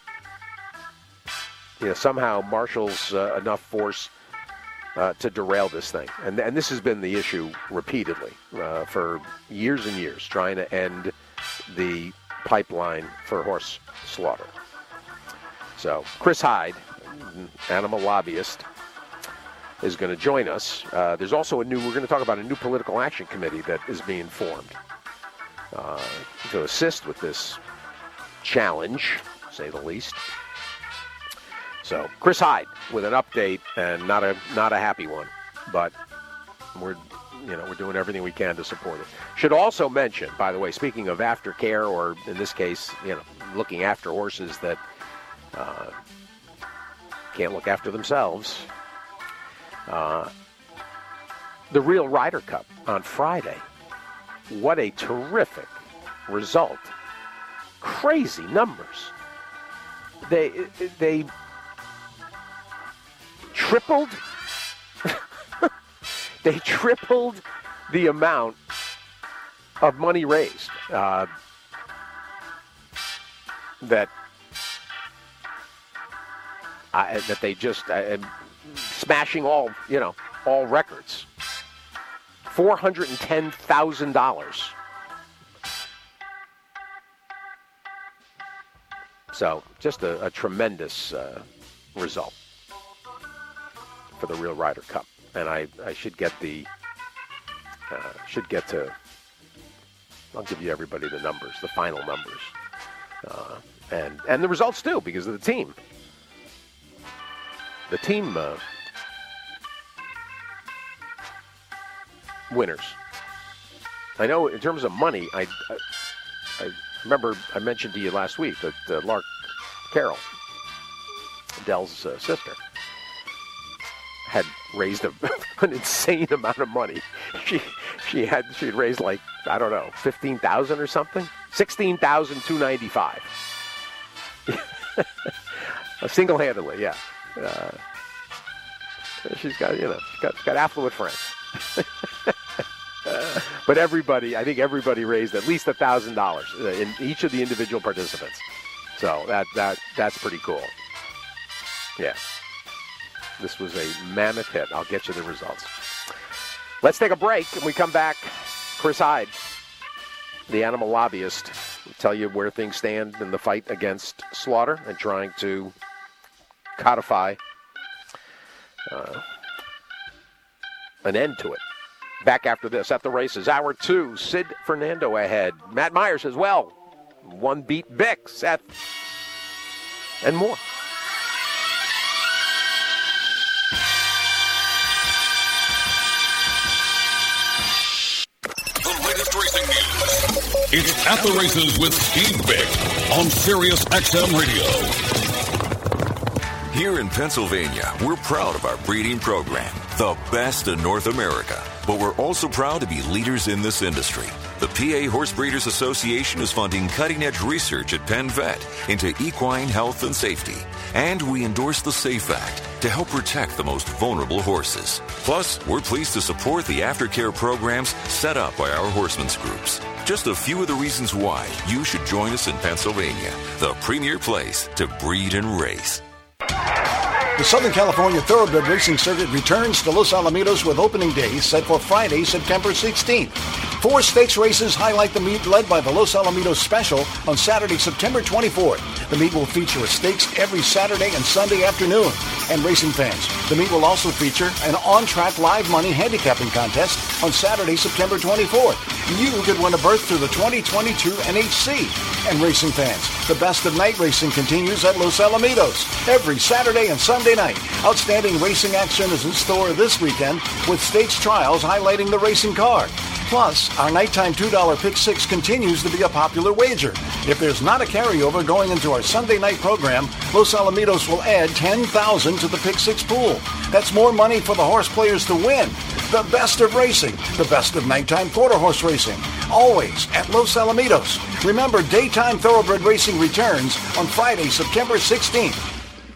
somehow marshals enough force to derail this thing. And this has been the issue repeatedly for years and years, trying to end the pipeline for horse slaughter. So Chris Hyde, animal lobbyist, is going to join us. There's also we're going to talk about a new political action committee that is being formed to assist with this challenge, to say the least. So Chris Hyde with an update, and not a happy one, but we're doing everything we can to support it. Should also mention, by the way, speaking of aftercare, or in this case, looking after horses that can't look after themselves. The Real Ryder Cup on Friday. What a terrific result. Crazy numbers. They tripled they tripled the amount of money raised that they just smashing all records. $410,000. So just a tremendous result for the Real Ryder Cup. And I should get to, I'll give you everybody the numbers, the final numbers. And the results too, because of the team. the team winners. I know in terms of money, I remember I mentioned to you last week that Lark Carroll, Dell's sister, had raised an insane amount of money. She had raised like, I don't know, $15,000 or something, $16,295. Single-handedly, yeah. She's got affluent friends. But I think everybody raised at least $1,000 in each of the individual participants. So that's pretty cool. Yeah. This was a mammoth hit. I'll get you the results. Let's take a break. When we come back, Chris Hyde, the animal lobbyist, will tell you where things stand in the fight against slaughter and trying to codify an end to it. Back after this, at the races, Hour 2, Sid Fernando ahead. Matt Myers as well. One beat Bick, Seth, and more. The latest racing news. It's At the Races with Steve Bick on Sirius XM Radio. Here in Pennsylvania, we're proud of our breeding program, the best in North America. But we're also proud to be leaders in this industry. The PA Horse Breeders Association is funding cutting-edge research at Penn Vet into equine health and safety. And we endorse the SAFE Act to help protect the most vulnerable horses. Plus, we're pleased to support the aftercare programs set up by our horsemen's groups. Just a few of the reasons why you should join us in Pennsylvania, the premier place to breed and race. The Southern California Thoroughbred Racing Circuit returns to Los Alamitos with opening day set for Friday, September 16th. 4 stakes races highlight the meet led by the Los Alamitos Special on Saturday, September 24th. The meet will feature a stakes every Saturday and Sunday afternoon. And racing fans, the meet will also feature an on-track live money handicapping contest on Saturday, September 24th. You could win a berth to the 2022 NHC. And racing fans, the best of night racing continues at Los Alamitos every Saturday and Sunday night. Outstanding racing action is in store this weekend with stakes trials highlighting the racing card. Plus, our nighttime $2 Pick 6 continues to be a popular wager. If there's not a carryover going into our Sunday night program, Los Alamitos will add $10,000 to the Pick 6 pool. That's more money for the horse players to win. The best of racing, the best of nighttime quarter horse racing, always at Los Alamitos. Remember, daytime thoroughbred racing returns on Friday, September 16th.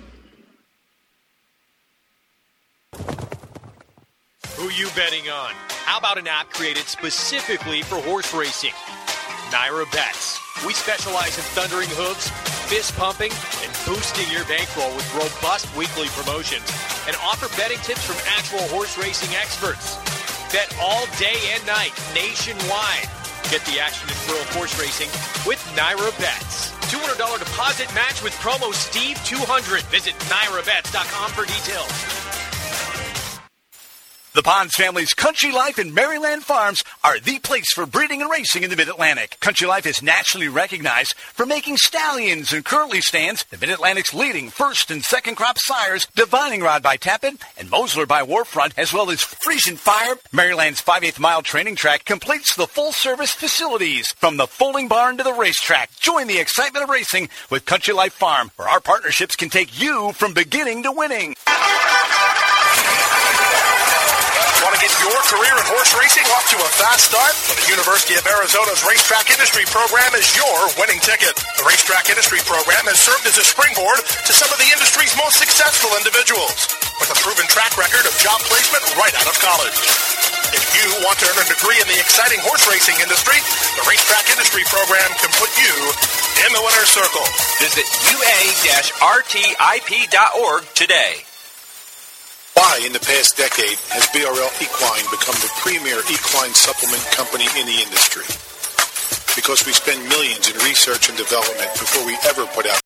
Who you betting on? How about an app created specifically for horse racing? Naira Bets. We specialize in thundering hooves, fist pumping, and boosting your bankroll with robust weekly promotions and offer betting tips from actual horse racing experts. Bet all day and night nationwide. Get the action and thrill of horse racing with Naira Bets. $200 deposit match with promo Steve200. Visit NairaBets.com for details. The Ponds family's Country Life and Maryland Farms are the place for breeding and racing in the Mid-Atlantic. Country Life is nationally recognized for making stallions and curly stands, the Mid-Atlantic's leading first and second crop sires, Divining Rod by Tappan and Mosler by Warfront, as well as Frisian Fire. Maryland's 5/8 mile training track completes the full-service facilities from the folding barn to the racetrack. Join the excitement of racing with Country Life Farm, where our partnerships can take you from beginning to winning. Want to get your career in horse racing off to a fast start? Well, the University of Arizona's Racetrack Industry Program is your winning ticket. The Racetrack Industry Program has served as a springboard to some of the industry's most successful individuals, with a proven track record of job placement right out of college. If you want to earn a degree in the exciting horse racing industry, the Racetrack Industry Program can put you in the winner's circle. Visit ua-rtip.org today. Why, in the past decade, has BRL Equine become the premier equine supplement company in the industry? Because we spend millions in research and development before we ever put out